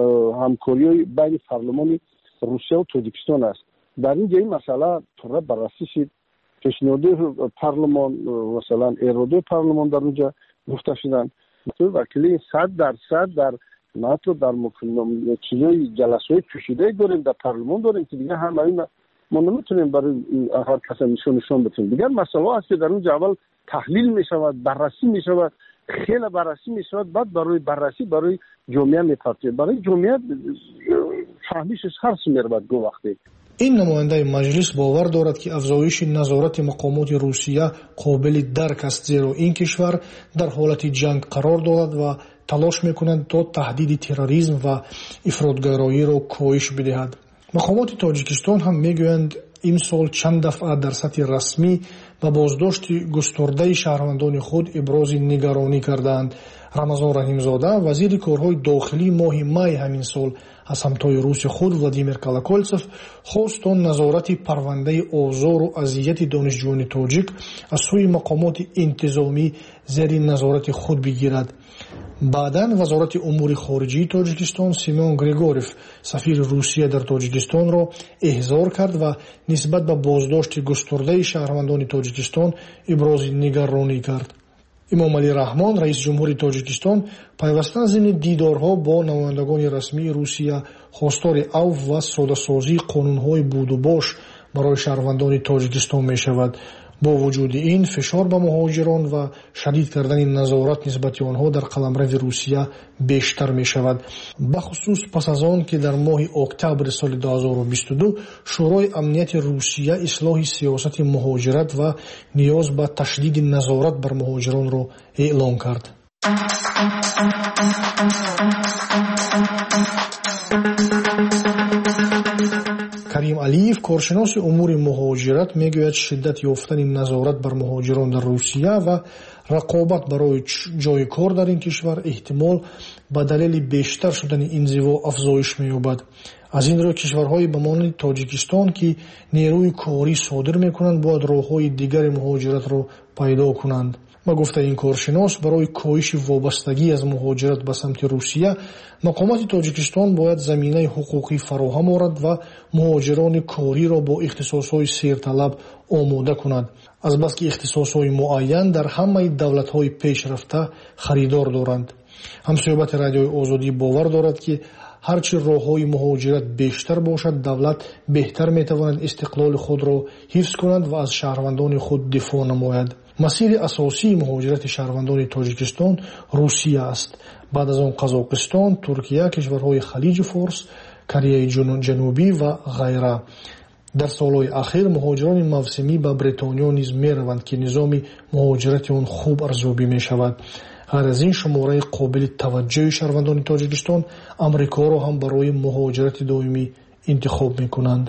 همکاری بین پارلمان روسیه و تاجیکستان است. در اینجا این مسئله طور بررسی شد، پیشنهاد پارلمان مثلا اراده پارلمان در اونجا گفته شدن، وکیل صد درصد در ماتو در مکمل چیزای جلسات کشیده داریم در پارلمان داریم که دیگه هم این ما نمیتونیم برای هر کس نشون نشون بدیم. دیگه مسئله است که در اون اول تحلیل میشود، بررسی میشود، خیلی بررسی میشود، بعد برای بررسی برای جامعه میپرسه، برای جامعه فهمیشش هر سمیر بعد گو وقتی. این نماینده مجلس باور دارد که افزایش نظارت مقامات روسیه قابل درک است، زیرا این کشور در حالت جنگ قرار دارد و تلاش میکنند تا تهدید تروریسم و افراطگرایی را کاهش بدهد. مقامات تاجیکستان هم میگویند امسال چند دفعه در سطح رسمی و بازداشت گسترده شهروندان خود ابراز نگرانی کردند. رمضان رحیمزاده وزیر کارهای داخلی ماه می همین سال از همتای روس خود ولادیمیر کالاکولتسوف خواست تا نظارت پرونده آزار و اذیت دانشجویان تاجیک از سوی مقامات انتظامی زیر نظارت خود بگیرد. بعداً وزارت امور خارجه تاجیکستان سیمون گریگوریف سفیر روسیه در تاجیکستان را احضار کرد و نسبت به بازداشت گسترده شهروندان تاجیکستان ابراز نگرانی کرد. امام علی رحمان رئیس جمهور تاجیکستان پیوسته ضمن دیدارها با نمایندگان رسمی روسیه خواستار عفو و ساده‌سازی قانون‌های بود و باش برای شهروندان تاجیکستان می‌شود. با وجود این فشار به مهاجران و شدید کردن نظارت نسبت آنها در قلمرو روسیه بیشتر می شود. بخصوص پس از آن که در ماه اکتبر سال دو هزار و بیست و دو شورای امنیت روسیه اصلاح سیاست مهاجرت و نیاز به تشدید نظارت بر مهاجران را اعلام کرد. کریم علیف کارشناس امور مهاجرت میگوید شدت یافتن نظارت بر مهاجران در روسیه و رقابت برای جای کار در این کشور احتمال به دلیل بیشتر شدن انزوا افزایش می‌یابد. از این رو کشورهای به مانند تاجیکستان که نیروی کاری صادر میکنند باید راههای دیگر مهاجرت را پیدا کنند. با گفته این کارشناس برای کاهش وابستگی از مهاجرت به سمت روسیه مقامات تاجیکستان باید زمینه حقوقی فراهم آورد و مهاجران کاری را با اختصاصهای سیرطلب آماده کند، از بس که اختصاصهای معین در همه دولت‌های پیشرفته خریدار دارند. همصحبت رادیوی آزادی باور دارد که هرچی راه‌های مهاجرت بیشتر باشد دولت بهتر میتواند استقلال خود را حفظ کند و از شهروندان خود دفاع نماید. مسیر اساسی مهاجرت شهروندان تاجیکستان روسیه است. بعد از آن قزاقستان، ترکیه، کشورهای خلیج فارس، کره جنوبی و غیره. در سالهای اخیر مهاجران موسمی به بریتانیا نیز میروند که نظام مهاجرت آن خوب ارزیابی می شود. غیر از این شماره قابل توجه شهروندان تاجیکستان امریکا را هم برای مهاجرت دائمی انتخاب می کنند.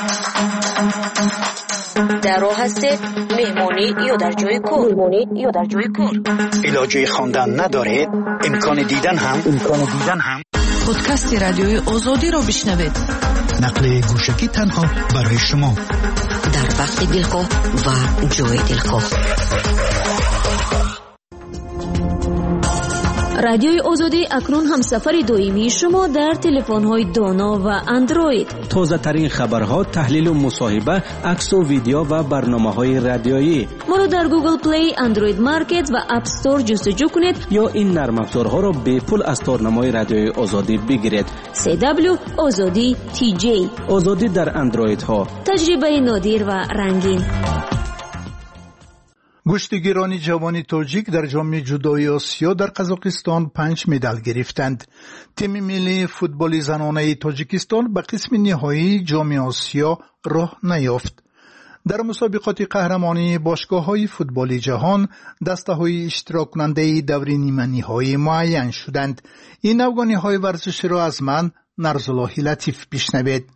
در راه هستید مهمانی یا در جای کار مهمانی یا در جای کار علاجه خواندن ندارید امکان دیدن هم امکان دیدن هم پادکست رادیوی آزادی را بشنوید. نقل گوشکی تنها برای شما در وقت دلخواه و جای دلخواه. رادیوی آزادی اکنون همسفر دائمی شما در تلفن‌های دانا و اندروید. تازه ترین خبرها، تحلیل و مصاحبه، عکس و ویدیو و برنامه‌های رادیویی. ما رو در گوگل پلی، اندروید مارکت و اپ استور جستجو کنید یا این نرم افزارها را به پول از تارنمای رادیوی آزادی بگیرید. سی دبلیو آزادی تی جی. آزادی در اندروید ها. تجربه نادر و رنگین. گشتیگیران جوان تاجیک در جام جودوی آسیا در قزاقستان پنج مدال گرفتند. تیم ملی فوتبال زنانه تاجیکستان به قسم نهایی جام آسیا راه نیافت. در مسابقات قهرمانی باشگاه‌های فوتبال جهان دسته‌های اشتراک کننده دور نیمه نهایی معین شدند. این افغانی‌های ورزشی را از من نرزاللهی لطیف بشنوید.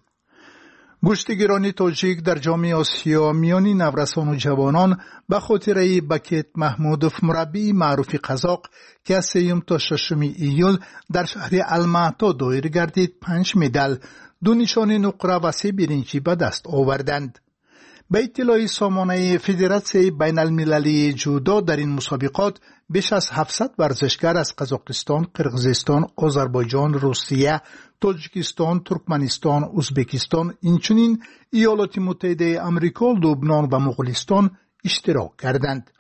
گشتیگیران تاجیک در جام آسیا میان نورسان و جوانان به خاطره بکت محمودوف مربی معروف قزاق که از سوم تا ششم ایول در شهر المعطا دایر گردید پنج مدال، دو نشان نقره و سه برنجی به دست آوردند. به اطلاع سامانه فدراسیون بین المللی جودو در این مسابقات بیش از هفتصد ورزشگر از قزاقستان، قرقیزستان، آذربایجان، روسیه، تاجیکستان، ترکمنستان، ازبکستان، اینچنین ایالات متحده آمریکا، لبنان و مغولستان اشتراک کردند.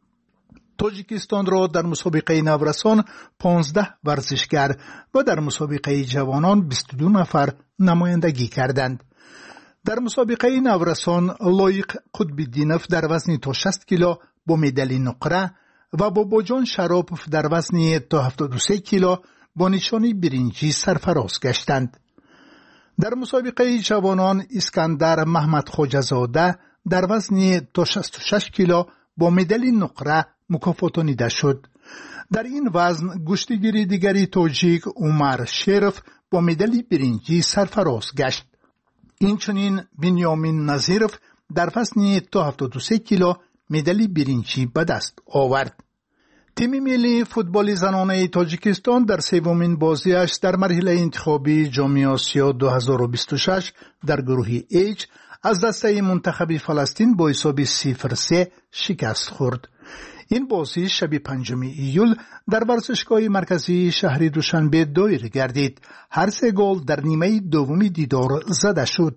تاجیکستان را در مسابقه نورسان پانزده ورزشگر و در مسابقه جوانان بیست و دو نفر نمایندگی کردند. در مسابقه نورسان لایق قطب‌الدینوف در وزن تا شصت کیلو با مدال نقره و باباجان شراپوف در وزن تا هفتاد و سه کیلو با نشان برنجی سرفراز گشتند. در مسابقه جوانان اسکندر محمد خواجه‌زاده در وزن تا شصت و شش کیلو با مدال نقره مکافاتانیده شد. در این وزن گشتیگیر دیگری تاجیک عمر شرف با مدال برنجی سرفراز گشت. اینچنین بنیامین نظیرف در وزن تا هفتاد و سه کیلو مدال برنجی به دست آورد. تیم ملی فوتبال زنانه تاجیکستان در سومین بازیش در مرحله انتخابی جام آسیا دو هزار و بیست و شش در گروه H از دسته منتخب فلسطین با حساب صفر سه شکست خورد. این بازی شب پنجم ایول در ورزشگاه مرکزی شهر دوشنبه دایر گردید. هر سه گل در نیمه دوم دیدار زده شد.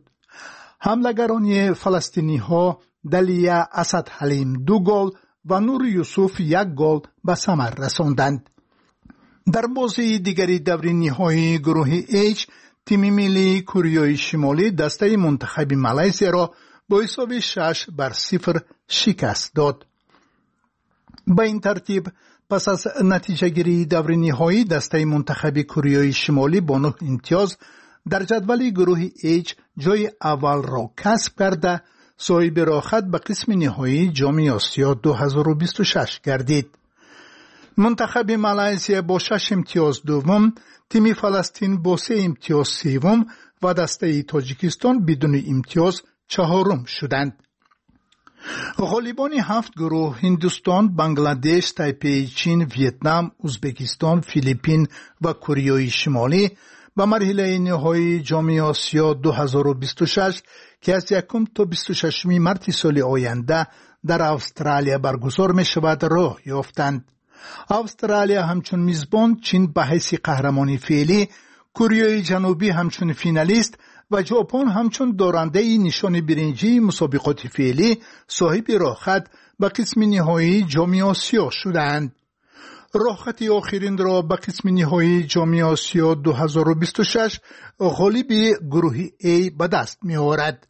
حملگران فلسطینی ها دلیا اسد حلیم دو گل و نور یوسف یک گل به ثمر رساندند. در بازی دیگری دور نهایی گروه H تیم ملی کره شمالی دسته منتخب مالزی را با حساب شش بر صفر شکست داد. به این ترتیب پس از نتیجه گیری دور نهایی دسته منتخب کره شمالی با نه امتیاز در جدول گروه H جای اول را کسب کرده صاحب راحت به قسم نهایی جام آسیا دو هزار و بیست و شش گردید. منتخب مالزی با شش امتیاز دوم، تیم فلسطین با سه امتیاز سوم و دسته تاجیکستان بدون امتیاز چهارم شدند. غالبان هفت گروه هندوستان، بنگلادش، تایپی چین، ویتنام، ازبکستان، فیلیپین و کره شمالی به مرحله نهایی جام آسیا دو هزار و بیست و شش که از یکم تا بیست و ششم مارس سال آینده در استرالیا برگزار می شود راه یافتند. استرالیا همچون میزبان، چین به حیث قهرمان فعلی، کره جنوبی همچون فینالیست و ژاپن همچون دارنده نشان برنجی مسابقات فعلی صاحب راحت به قسم نهایی جام آسیا شدند. راحت آخرین را به قسم نهایی جام آسیا دو هزار و بیست و شش غالب گروه A به دست می آورد.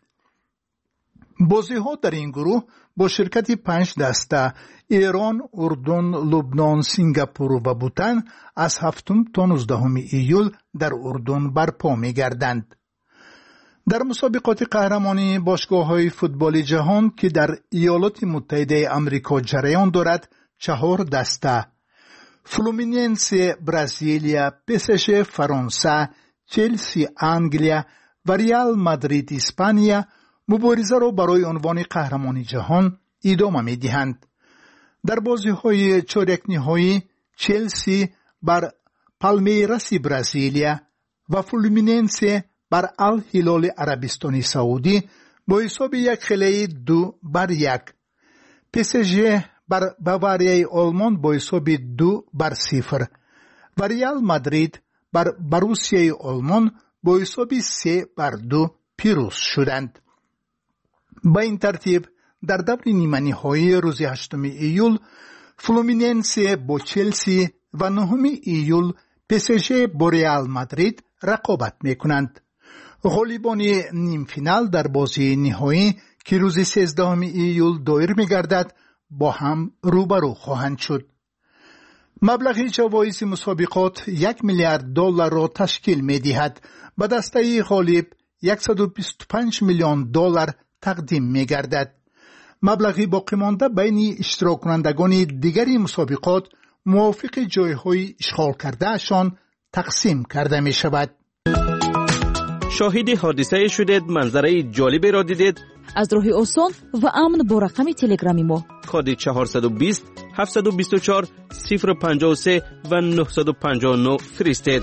بازی ها در این گروه با شرکت پنج دسته ایران، اردن، لبنان، سنگاپور و بوتان از هفتم تا نوزدهم ایول در اردن برپا می گردند. در مسابقات قهرمانی باشگاه‌های فوتبال جهان که در ایالات متحده آمریکا جریان دارد چهار دسته فلومیننس برزیلیا، پی اس ژی فرانسه، چلسی انگلیا و ریال مادرید اسپانیا مبارزه را برای عنوان قهرمانی جهان ادامه می‌دهند. در بازی‌های چهارک نهایی چلسی بر پالمیراس برزیلیا و فلومیننس بر الهلال عربستان سعودی با حساب یک خیلی دو بر یک، پی اس ژی بر باواریای آلمان با حساب دو بر صفر و ریال مادرید بر بروسیای آلمان با حساب سه بر دو پیروز شدند. با این ترتیب در دور نیمه نهایی روز هشتم ایول فلومیننسه با چلسی و نهم ایول پی اس جی با ریال مادرید رقابت میکنند. غالبان نیم فینال در بازی نهایی که روز سیزدهم ایول دایر میگردد با هم روبرو خواهند شد. مبلغ جوایز مسابقات یک میلیارد دلار را تشکیل می‌دهد. به دسته غالب صد و بیست و پنج میلیون دلار تقدیم می‌گردد. مبلغ باقی مانده بین اشتراک کنندگان دیگری مسابقات موافق جایهای اشغال کردهشان تقسیم کرده می‌شود. شاهد حادثه شدید، منظره جالبی را دیدید؟ از راه آسان و امن با رقم تلگرامی ما کد چهارصد و بیست هفتصد و بیست و چهار صفر پنجاه و سه و نهصد و پنجاه و نه فرستید.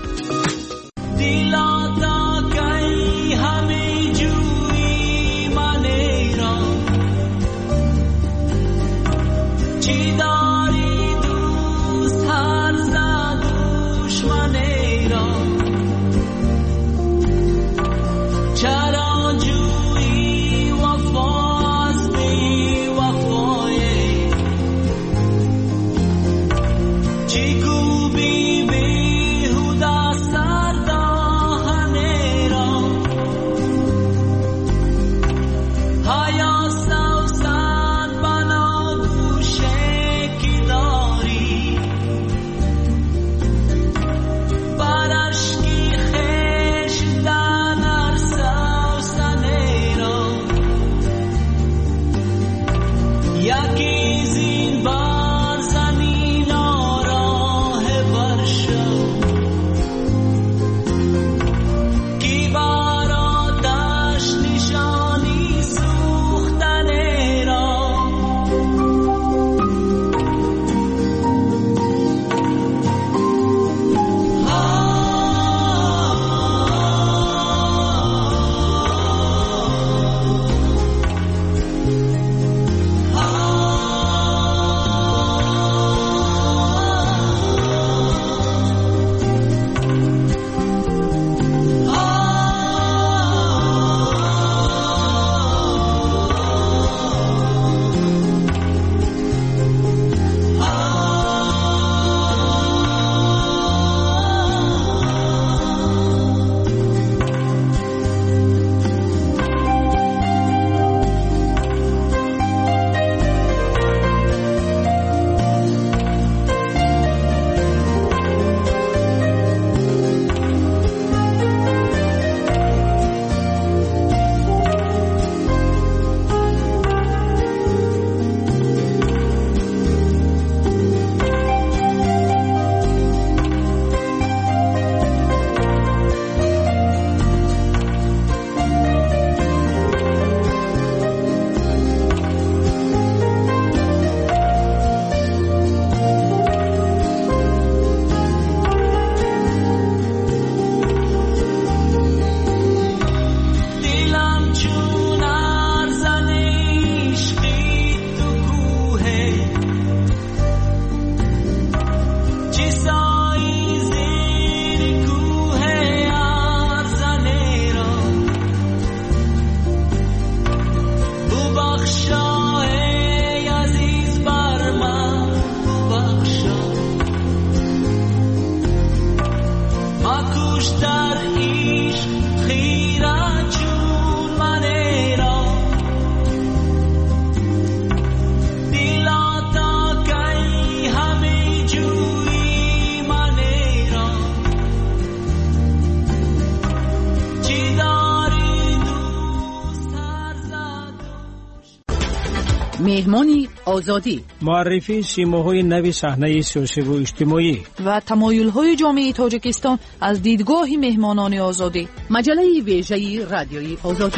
مهمانی آزادی، معرفی سیماهای نوی صحنه سیاسی و اجتماعی و تمایل‌های جامعه تاجیکستان از دیدگاه مهمانان آزادی. مجله ویژه رادیویی آزادی.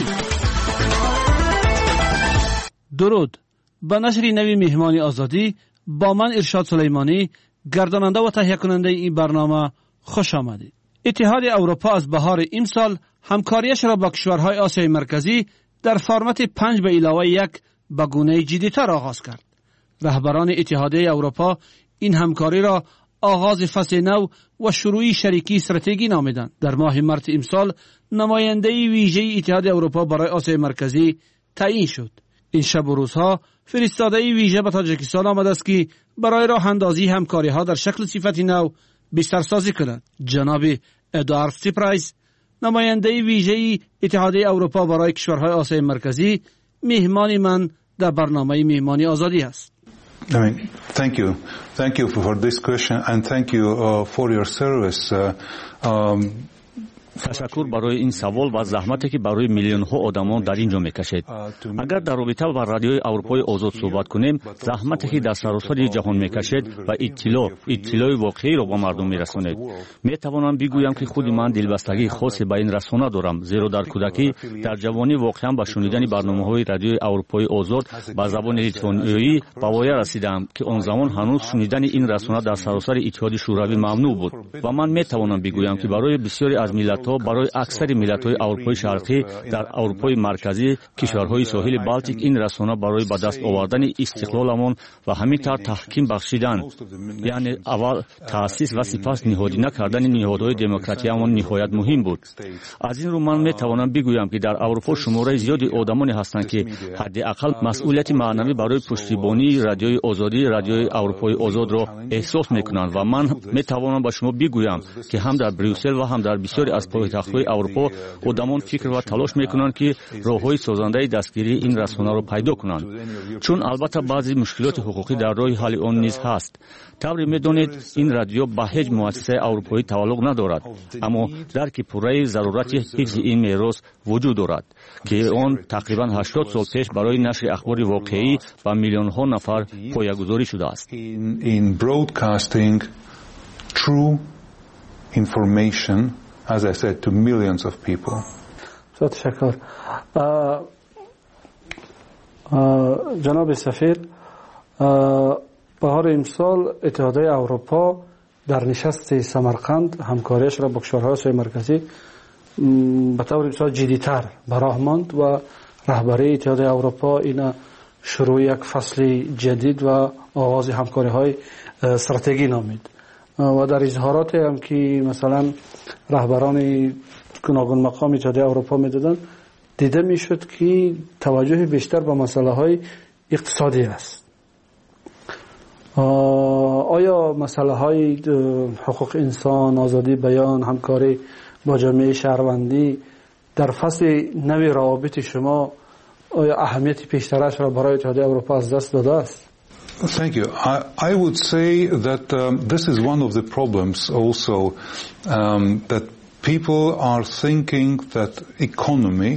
درود. با نشر نوی مهمانی آزادی با من ارشاد سلیمانی، گرداننده و تهیه کننده این برنامه، خوش آمدید. اتحاد اروپا از بهار این سال همکاریش را با کشورهای آسیای مرکزی در فرمت پنج به علاوه یک به گونه جدی‌تر آغاز کرد. رهبران اتحادیه اروپا این همکاری را آغاز فصل نو و شروع شریکی استراتژی نامیدند. در ماه مارس امسال نماینده ویژه اتحاد اروپا برای آسیا مرکزی تعیین شد. این شب و روزها فرستاده ویژه به تاجیکستان آمده است که برای راه اندازی همکاری ها در شکل صفتی نو بسترسازی کند. جناب ادوارد سیپرایس، نماینده ویژه اتحاد اروپا برای کشورهای آسیا مرکزی، مهمان من در برنامه مهمانی آزادی است. I mean, thank you. Thank you for this question and thank you uh, for your service. Uh, um, تشکر برای این سوال و زحمتی که برای میلیون ها آدمان در اینجا میکشید. اگر در رابطه با رادیوی اروپای آزاد صحبت کنیم، زحمتی که در سراسر جهان میکشید و اطلاع اطلاع واقعی را با مردم میرسانید. میتوانم بگویم که خود من دلبستگی خاصی به این رسانه دارم، زیرا در کودکی در جوانی واقعا با شنیدن برنامه‌های رادیوی اروپای آزاد با زبان لیتوانیایی به وای رسیدم که آن زمان هنوز شنیدن این رسانه در سراسر اتحاد شوروی ممنوع بود و من میتوانم بگویم که برای بسیاری از ملت برای اکثر ملت‌های اروپای شرقی در اروپای مرکزی، کشورهای ساحل بالتیک، این رسانه برای به دست آوردن استقلالمان و همینطور تحکیم بخشیدن، یعنی اول تأسیس و سپس نهادینه کردن نهادهای دموکراتیمان نهایت مهم بود. از این رو من میتوانم بگویم که در اروپا شماره زیادی آدمانی هستند که حداقل مسئولیت معنوی برای پشتیبانی رادیوی آزادی، رادیوی اروپای آزاد را احساس میکنند و من میتوانم با شما بگویم که هم در بریوسل و هم در بسیاری از پایتخت‌های اروپا آدمان فکر و تلاش میکنند که راه‌های سازنده دستگیری این رسانه را پیدا کنند، چون البته بعضی مشکلات حقوقی در راه حل آن نیز هست. طوری میدونید این رادیو به هیچ مؤسسه اروپایی تعلق ندارد، اما درک پوره ضرورت حفظ این میراث وجود دارد که آن تقریبا هشتاد سال پیش برای نشر اخبار واقعی و میلیون ها نفر پایه‌گذاری شده است. In broadcasting true information, as I said, to millions of people. تشکر. جناب سفیر، بهار امسال اتحادیه اروپا در نشست سمرقند همکاریش را با کشورهای آسیای مرکزی به طور بسیار جدی‌تر براه ماند و رهبری اتحادیه اروپا این شروع یک فصل جدید و آغاز همکاری‌های استراتژی نامید و در اظهارات هم که مثلا رهبران گوناگون مقام اتحادیه اروپا میدادن دیده میشد که توجه بیشتر به مسئله های اقتصادی است. آیا مسئله های حقوق انسان، آزادی بیان، همکاری با جامعه شهروندی در فصل نوی روابط شما آیا اهمیت پیشترش را برای اتحادیه اروپا از دست داده است؟ Thank you. I, I would say that um, this is one of the problems also, um, that people are thinking that economy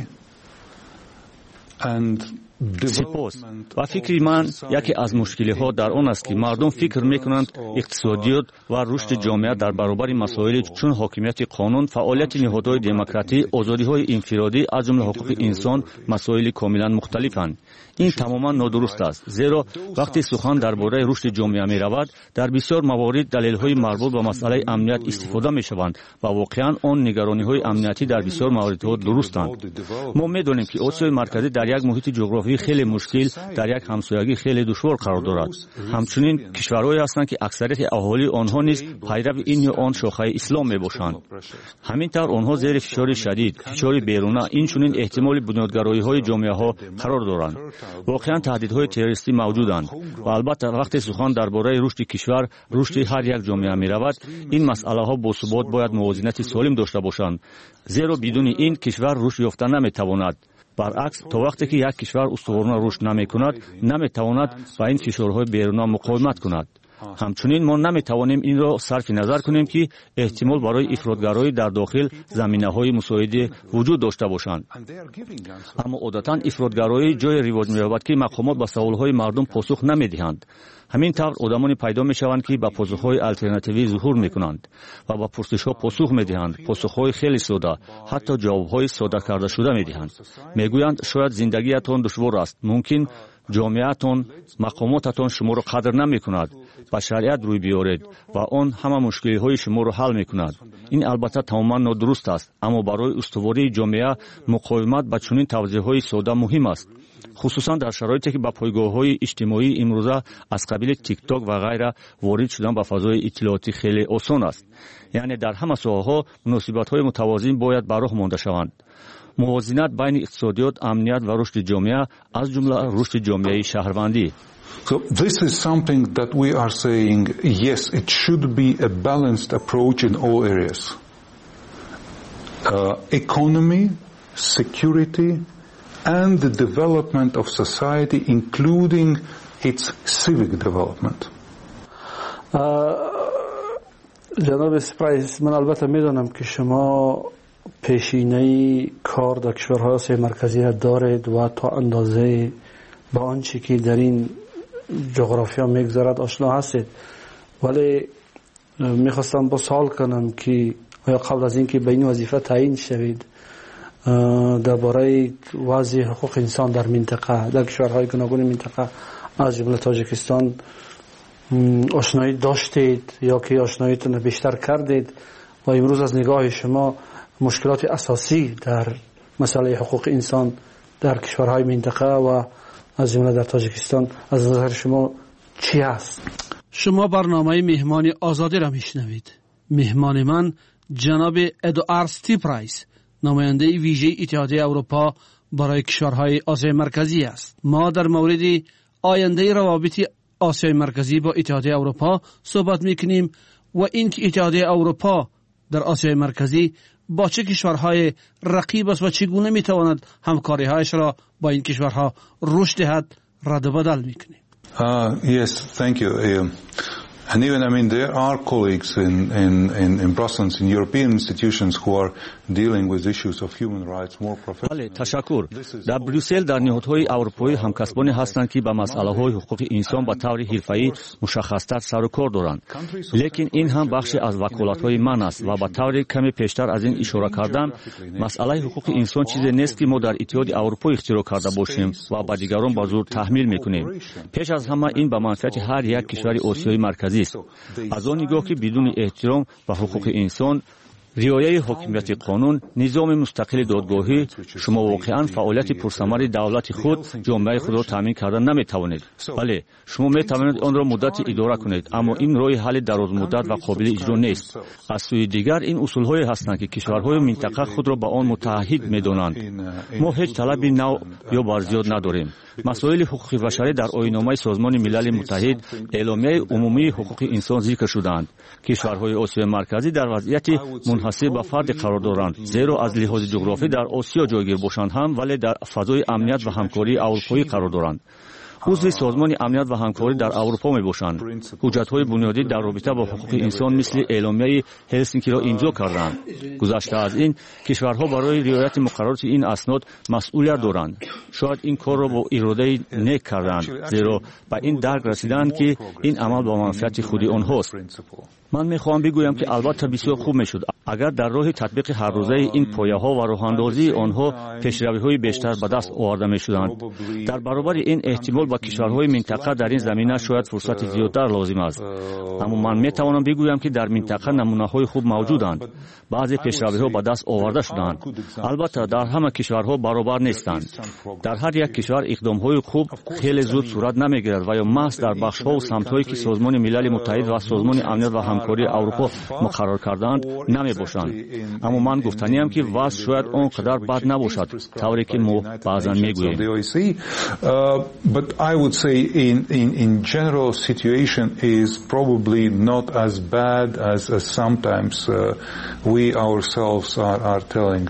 and سپاس. و فکر من یکی از مشکلی ها در آن است که مردم فکر میکنند اقتصادیات و رشد جامعه در برابر مسائل چون حاکمیت قانون، فعالیت نهادهای دموکراتی، آزادی های انفرادی از جمله حقوق انسان مسائل کاملا مختلفند. این تماما نادرست است، زیرا وقتی سخن درباره رشد جامعه می رود در بسیار موارد دلیل های مربوط به مسئله امنیت استفاده می شوند و واقعا آن نگرانی های امنیتی در بسیار موارد ها درستند. ما می دانیم که آسیای مرکزی در یک محیط جغرافی خیلی مشکل، در یک همسایگی خیلی دشوار قرار دارد. همچنین کشورهایی هستند که اکثریت اهالی آنها نیز پیرو این یا آن شاخه اسلام می باشند. همینطور آنها زیر فشار شدید، فشار بیرونه، این چنین احتمال بنیادگرایی های جامعه ها قرار دارند. واقعا تهدیدهای تروریستی موجودند و البته وقتی سخن درباره رشد کشور، رشد هر یک جامعه می رود، این مسئله ها با ثبات باید موازنت سالم داشته باشند، زیرا بدون این کشور رشد یافته نمی تواند. برعکس تا وقتی که یک کشور استوارانه رشد نمی کند، نمی تواند با این فشارهای بیرونه مقاومت کند. همچنین ما نمی توانیم این را صرف نظر کنیم که احتمال برای افراطگرایی در داخل زمینه‌های مساعده وجود داشته باشند. اما عادتاً افراطگرایی جای رواج می‌یابد که مقامات به سوال‌های مردم پاسخ نمی‌دهند. همین طور آدمانی پیدا می‌شوند که با پاسخ‌های آلترناتیوی ظهور می‌کنند و با پرسش‌ها پاسخ می‌دهند، پاسخ‌های خیلی ساده، حتی جواب‌های ساده کرده شده می‌دهند. می‌گویند شاید زندگیتان دشوار است، ممکن ҷомеатон мақомотатон шуморо қадр намекунад ба шариат рӯй биёред ва он ҳама мушкилиҳои шуморо ҳал мекунад. ин албатта тамоман нодуруст аст, аммо барои устувории ҷомеа муқовимат ба чунин тавзеҳҳои сода муҳим аст, хусусан дар шароите ки ба пойгоҳҳои иҷтимоии имрӯза аз қабили тикток ва ғайра ворид шудан ба фазои иттилоотӣ хеле осон аст. яъне дар ҳама соҳаҳо муносибатҳои мутавозин бояд ба роҳ монда шаванд. мувозинат байни иқтисодиёт, амният ва рушди ҷомеа, аз ҷумла рушди ҷомеаи шаҳрвандӣ. So this is something that we are saying, yes, it should be a balanced approach in all areas. Uh, economy, security, and the development of society, including its civic development. جناب سپریس، من البته میدونم که شما پیشینه کار در کشورهای آسیای مرکزی را دارید و تا اندازه با آنچه که در این جغرافیا میگذرد آشنا هستید، ولی میخواستم با سوال کنم که آیا قبل از اینکه به این وظیفه تعیین شوید درباره وضع حقوق انسان در منطقه، در کشورهای گوناگون منطقه از جمله تاجیکستان آشنایی داشتید یا که آشناییتون بیشتر کردید و امروز از نگاه شما مشکلات اساسی در مسئله حقوق انسان در کشورهای منطقه و از جمله در تاجیکستان از نظر شما چی است؟ شما برنامه مهمان آزادی را میشنوید. مهمان من جناب ادوارد سپریس، نماینده ویژه اتحادیه اروپا برای کشورهای آسیای مرکزی است. ما در مورد آینده روابط آسیای مرکزی با اتحادیه اروپا صحبت میکنیم و اینکه اتحادیه اروپا در آسیای مرکزی با چه کشورهای رقیب است و چگونه میتواند همکاری‌هایش را با این کشورها رشد دهد رد و بدل میکنیم. Uh, yes, thank you. Um, and even, I mean, there are colleagues in, in, in, in Brussels, in European institutions who are dealing with issues of human rights more professionally. بله، تشکر. در بروسل در نهادهای اروپایی همکسبانی هستند که با مسائل حقوق انسان با طور حرفه‌ای مشخص‌تر سر و کار دارند. لیکن این هم بخشی از وکالت‌های من است و با طور کمی پیشتر از این اشاره کردم، مسئله حقوق انسان چیزی نیست که ما در اتحاد اروپا اختراع کرده باشیم و با دیگران با زور تحمیل می‌کنیم. پیش از همه این به منفعت هر یک کشور آسیای مرکزی است. از آن نگاه که بدون احترام و حقوق انسان، رعایت حاکمیت قانون، نظام مستقل دادگاهی، شما واقعا فعالیت پرثمر دولت خود، جامعه خود را تامین کردن نمیتوانید. بله، شما میتوانید آن را مدت اداره کنید، اما این راه حل دراز مدت و قابل اجرا نیست. از سوی دیگر این اصول‌هایی هستند که کشورهای منطقه خود را به آن متعهد می‌دانند. ما هیچ طلبی نو یا بازیاد نداریم. مسائل حقوق بشری در آیین‌نامه سازمان ملل متحد، اعلامیه عمومی حقوق انسان ذکر شدند. کشورهای آسیای مرکزی در وضعیت منحصر به فرد قرار دارند، زیرا از لحاظ جغرافی در آسیا جایگیر باشند هم ولی در فضای امنیت و همکاری اروپایی قرار دارند. عضو سازمان امنیت و همکاری در اروپا می باشند. حجت‌های بنیادی در رابطه با حقوق انسان مثل اعلامیه هلسینکی را امضا کردند. گذشته از این، کشورها برای رعایت مقررات این اسناد مسئولیت دارند. شاید این کار را با اراده نیک کردند، زیرا به این درک رسیدند که این عمل با منفعت خود آنهاست. من میخواهم بگویم که البته بسیار خوب میشد اگر در راه تطبیق هر روزه این پایه‌ها و راه‌اندازی آنها پیشروی‌های بیشتر به دست آورده میشدند. در برابر این احتمال با کشورهای منطقه در این زمینه شاید فرصت زیادتر لازم است. اما من میتوانم بگویم که در منطقه نمونه‌های خوب موجودند. بعضی پیشروی‌ها به دست آورده شدند. البته در همه کشورها برابر نیستند. در هر یک کشور اقدام‌های خوب خیلی زود صورت نمیگیرد و یا محض در بخش‌ها و سمت‌هایی که سازمان ملل متحد و سازمان امنیت و همکاری اروپا مقرر کردند نمی باشند. اما من گفتنیم که وضع شاید آنقدر بد نباشد طوری که ما بعضا میگوییم. But I would say in in in general situation is probably not as bad as, as sometimes uh, we ourselves are are telling.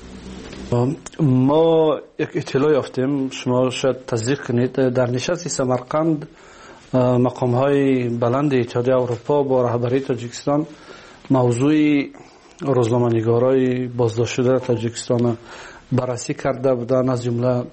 ما یک اطلاع یافتیم، شما شاید تصدیق کنید، در نشست سمرقند مقام‌های بلند اتحادیه اروپا با رهبری تاجیکستان موضوع روزنامه‌نگارای بازداشت شده تاجیکستان بررسی کرده بودند، از جمله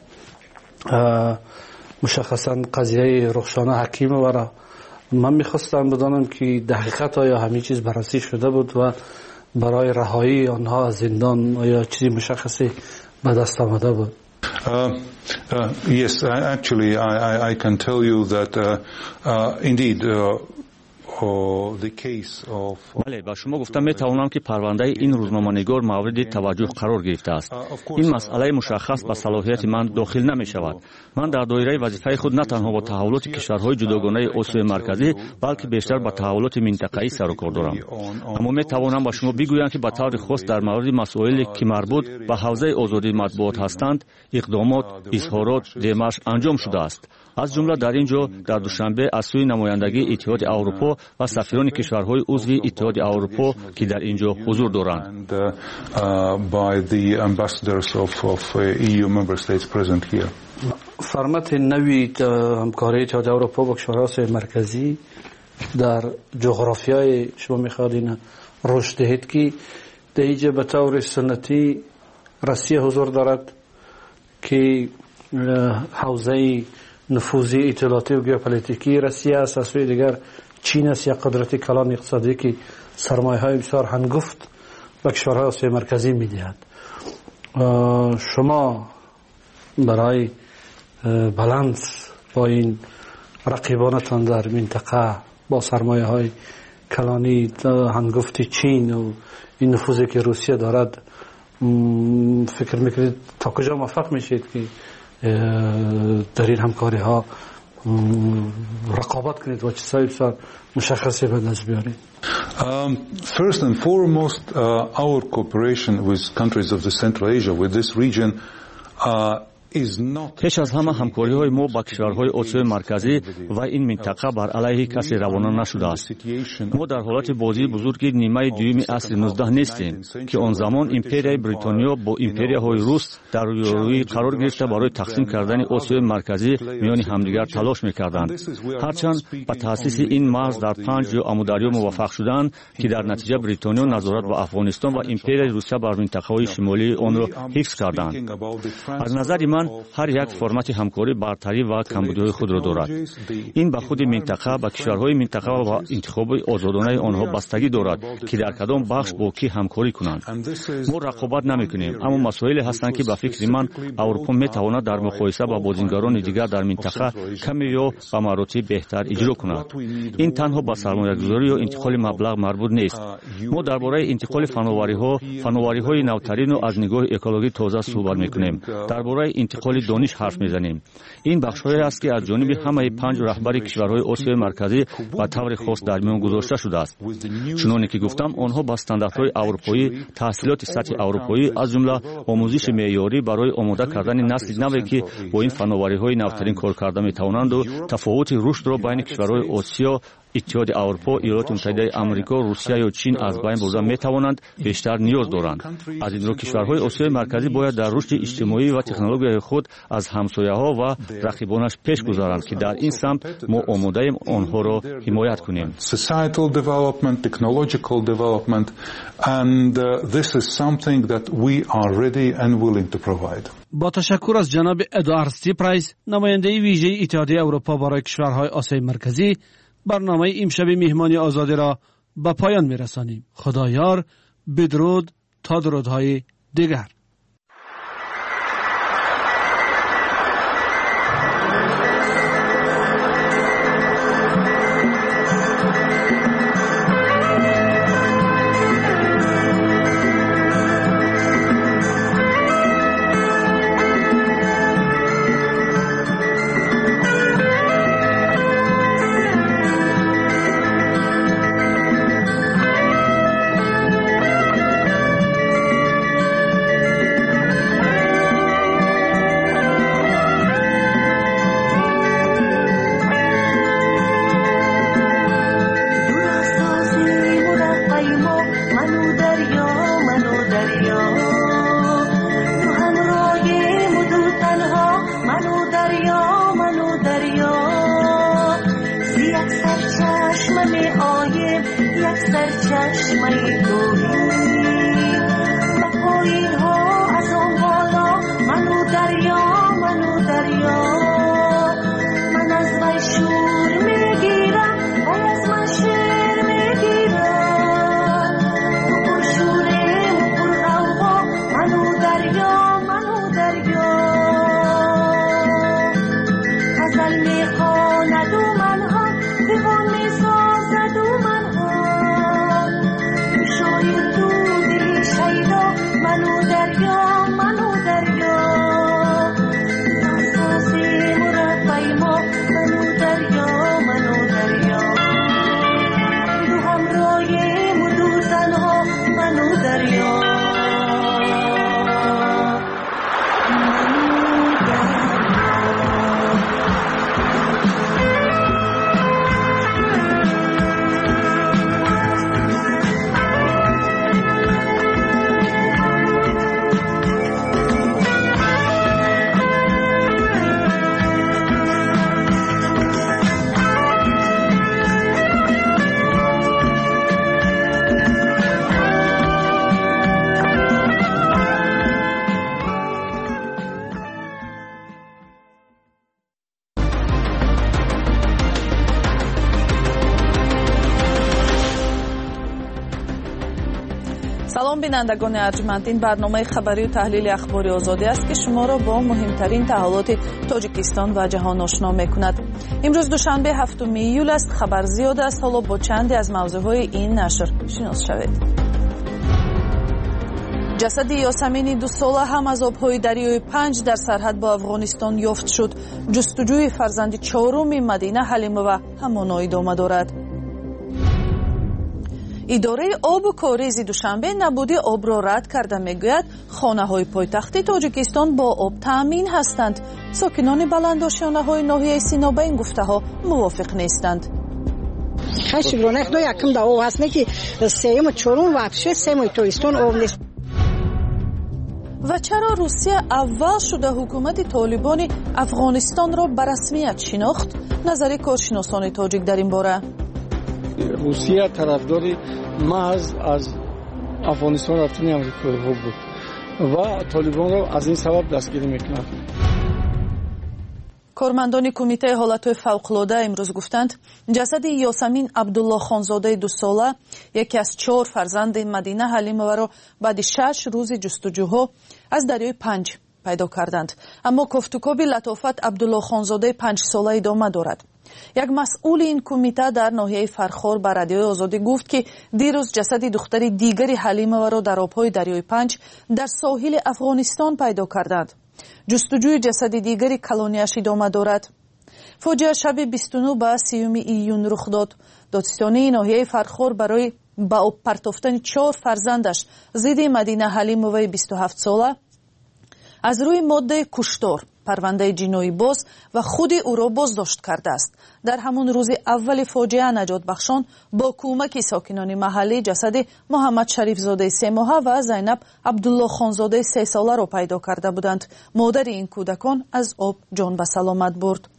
مشخصاً قضیه رخشانه حکیم و من میخواستم بدانم که دقیقاً آیا همین چیز بررسی شده بود و برای رهایی آنها از زندان آیا چیزی مشخصی به دست آمده بود؟ Uh, uh, yes, I, actually, I, I, I can tell you that uh, uh, indeed. Uh, بله با شما گفتم می توانم که پرونده این روزنامه‌نگار مورد توجه قرار گرفته است. این مسئله مشخص به صلاحیت من داخل نمی شود. من در دایره وظیفه خود نه تنها با تحولات کشورهای جداگانه آسیای مرکزی بلکه بیشتر با تحولات منطقه‌ای سر و کار دارم. اما می توانم با شما بگویم که به طور خاص در مورد مسائلی که مربوط به حوزه آزادی مطبوعات هستند اقدامات اظهارات دمش انجام شده است. از جمله در اینجا در دوشنبه از سوی نمایندگی اتحاد اروپا و سفیران کشورهای عضو اتحاد اروپا که در اینجا حضور دارند. فرمت نوی همکاری اتحاد اروپا با کشورهای آسیای مرکزی در جغرافیای شما میخوادین رشد دهید که در اینجا به طور سنتی روسیه حضور دارد که حوزه نفوذی اطلاعاتی و ژئوپلیتیکی روسیه است، از سوی دیگر چین است یک قدرت کلان اقتصادی که سرمایه های بسیار هنگفت به کشورهای آسیای مرکزی میدهد. شما برای بالانس با این رقیبانتان در منطقه با سرمایه های کلانی هنگفت چین و این نفوذی که روسیه دارد فکر میکنید تا کجا موفق میشید که در این همکاری ها رقابت کنید و چیزهای بسیار مشخصی به دست بیارید؟ Um, first and foremost, uh, our cooperation with countries of the Central Asia, with this region, uh, پیش از همه همکاری های ما با کشورهای آسیای مرکزی و این منطقه بر علیه کسی روانه نشده است. ما در حالت بازی بزرگ نیمه دوم عصر نوزدهم نیستیم که آن زمان امپریای بریتانیا با امپریاهای روس در رویارویی قرار گرفته برای تقسیم کردن آسیای مرکزی میان همدیگر تلاش میکردند. هرچند با تأسیس این مرز در پنج آمودریا موفق شدند که در نتیجه بریتانیا نظارت به افغانستان و امپریای روسیه بر منطقه‌های شمالی آن را حفظ کردند. از نظر من هر یک فرمت همکاری برتری و کمبودی‌های خود را دارد. این به خود منطقه و کشورهای منطقه و انتخاب آزادانه آنها بستگی دارد که در کدام بخش با کی همکاری کنند. ما رقابت نمی‌کنیم، اما مسائلی هستند که به فکر من اروپا می‌تواند در مقایسه با بازیگران دیگر در منطقه کمی یا به مراتب بهتر اجرا کند. این تنها به سرمایه‌گذاری و انتقال مبلغ مربوط نیست. ما درباره انتقال فناوری‌ها، فناوری‌های نوترین و از نگاه اکولوژی تازه صحبت می‌کنیم. درباره انتقال دانش حرف میزنیم. این بخش‌هایی است که از جانب همه پنج رهبر کشورهای آسیای مرکزی به طور خاص در میان گذاشته شده است. چنانچه که گفتم آنها با استانداردهای اروپایی، تحصیلات سطح اروپایی از جمله آموزش معیاری برای آماده کردن نسل نوی که با این فناوری‌های نوترین کار کرده می‌توانند و تفاوت رشد را بین کشورهای آسیا، اتحاد اروپا، ایالات متحده آمریکا، روسیه و چین از بین برده می‌توانند بیشتر نیاز دارند. از این رو کشورهای آسیای مرکزی باید در رشد اجتماعی و تکنولوژی خود از همسایه‌ها و رقیبانش پیش گذارند که در این سمت ما آماده‌ایم آنها را حمایت کنیم. Societal development, technological development, and uh, this is something that we are ready and willing to provide. با تشکر از جناب ادوارد سیپرایس، نماینده ویژه اتحادیه اروپا برای کشورهای آسیای مرکزی، برنامه امشب مهمانی آزادی را به پایان می‌رسانیم. خدایار، بدرود تا درودهای دیگر. دریا منو دریا سلام بینندگان ارجمند، این برنامه خبری و تحلیل اخباری آزادی است که شما را با مهمترین تحولات تاجیکستان و جهان آشنا می‌کند. امروز دوشنبه هفتم ایول است. خبر زیاد است، حالا با چندی از موضوعهای این نشر شناس شوید. جسد یاسمین دو ساله هم از آبهای دریای پنج در سرحد با افغانستان یافت شد. جستجوی فرزند چهارم مدینه حلیمова همان ادامه دارد. اداره آب و کاریز دوشنبه نبودی آب را رد کرده، میگوید خانه‌های پایتخت تاجیکستان با آب تامین هستند. ساکنان بلندآشیانه‌های ناحیه سینا با این گفته‌ها موافق نیستند. خیلی برونه خدا یکم دا آب هست که سیم و چهارم و هفتش سیم تویستون آب نیست. و چرا روسیه اول شده حکومت طالبان افغانستان را به رسمیت شناخت؟ نظر کارشناسان تاجیک در این باره. روسیه طرفدار محض از افغانستان رفتن امریکایی ها بود و طالبان را از این سبب دستگیری میکنند. کارمندان کمیته حالتهای فوق‌العاده امروز گفتند جسد یاسمین عبدالله خانزاده دو ساله، یکی از چهار فرزند مدینه حلیمова را بعد شش روز جستجوها از دریای پنج پیدا کردند. اما گفتگوی لطافت عبدالله خانزاده پنج ساله ادامه دارد. یک مسئول این کمیته در ناحیه فرخار به رادیوی آزادی گفت که دیروز جسد دختر دیگری حلیمова را در آبهای دریای پنج در ساحل افغانستان پیدا کردند. جستجوی جسد دیگری کلونیاش ادامه دارد. فوجیه شب بیست و نه به سیوم ایون رخ داد. دادستانی ناحیه فرخار برای با آب پرتافتن چهار فرزندش ضد مدینه حلیمova بیست و هفت ساله از روی ماده کشتار پرونده جنایی باز و خود او را بازداشت کرده است. در همون روز اول فاجعه نجات بخشان با کمک ساکنان محلی جسد محمد شریف زاده سه ماهه و زینب عبدالله خانزاده سه ساله را پیدا کرده بودند. مادر این کودکان از آب جان به سلامت برد.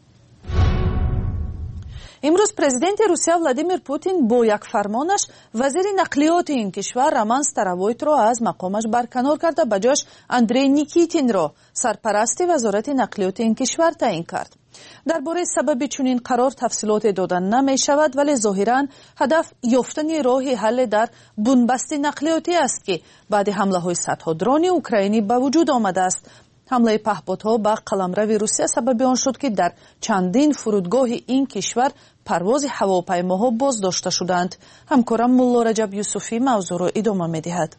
امروز پرزیدنت روسیه ولادیمیر پوتین با یک فرمانش وزیر نقلیات این کشور رمان ستروویت را از مقامش برکنار کرده، به جاش اندری نیکیتین را سرپرست وزارت نقلیات این کشور تعیین کرد. درباره سبب چنین قرار تفصیلات دادن نمی شود، ولی ظاهرا هدف یافتن راه حل در بنبست نقلیاتی است که بعد حمله های صدها درون اوکراینی به وجود آمده است. حمله پهپادها به قلمرو روسیه سبب آن شد که در چندین فرودگاه این کشور پرواز هواپیماها بازداشته شدند. همکارم ملا رجب یوسفی موضوع را ادامه می‌دهد.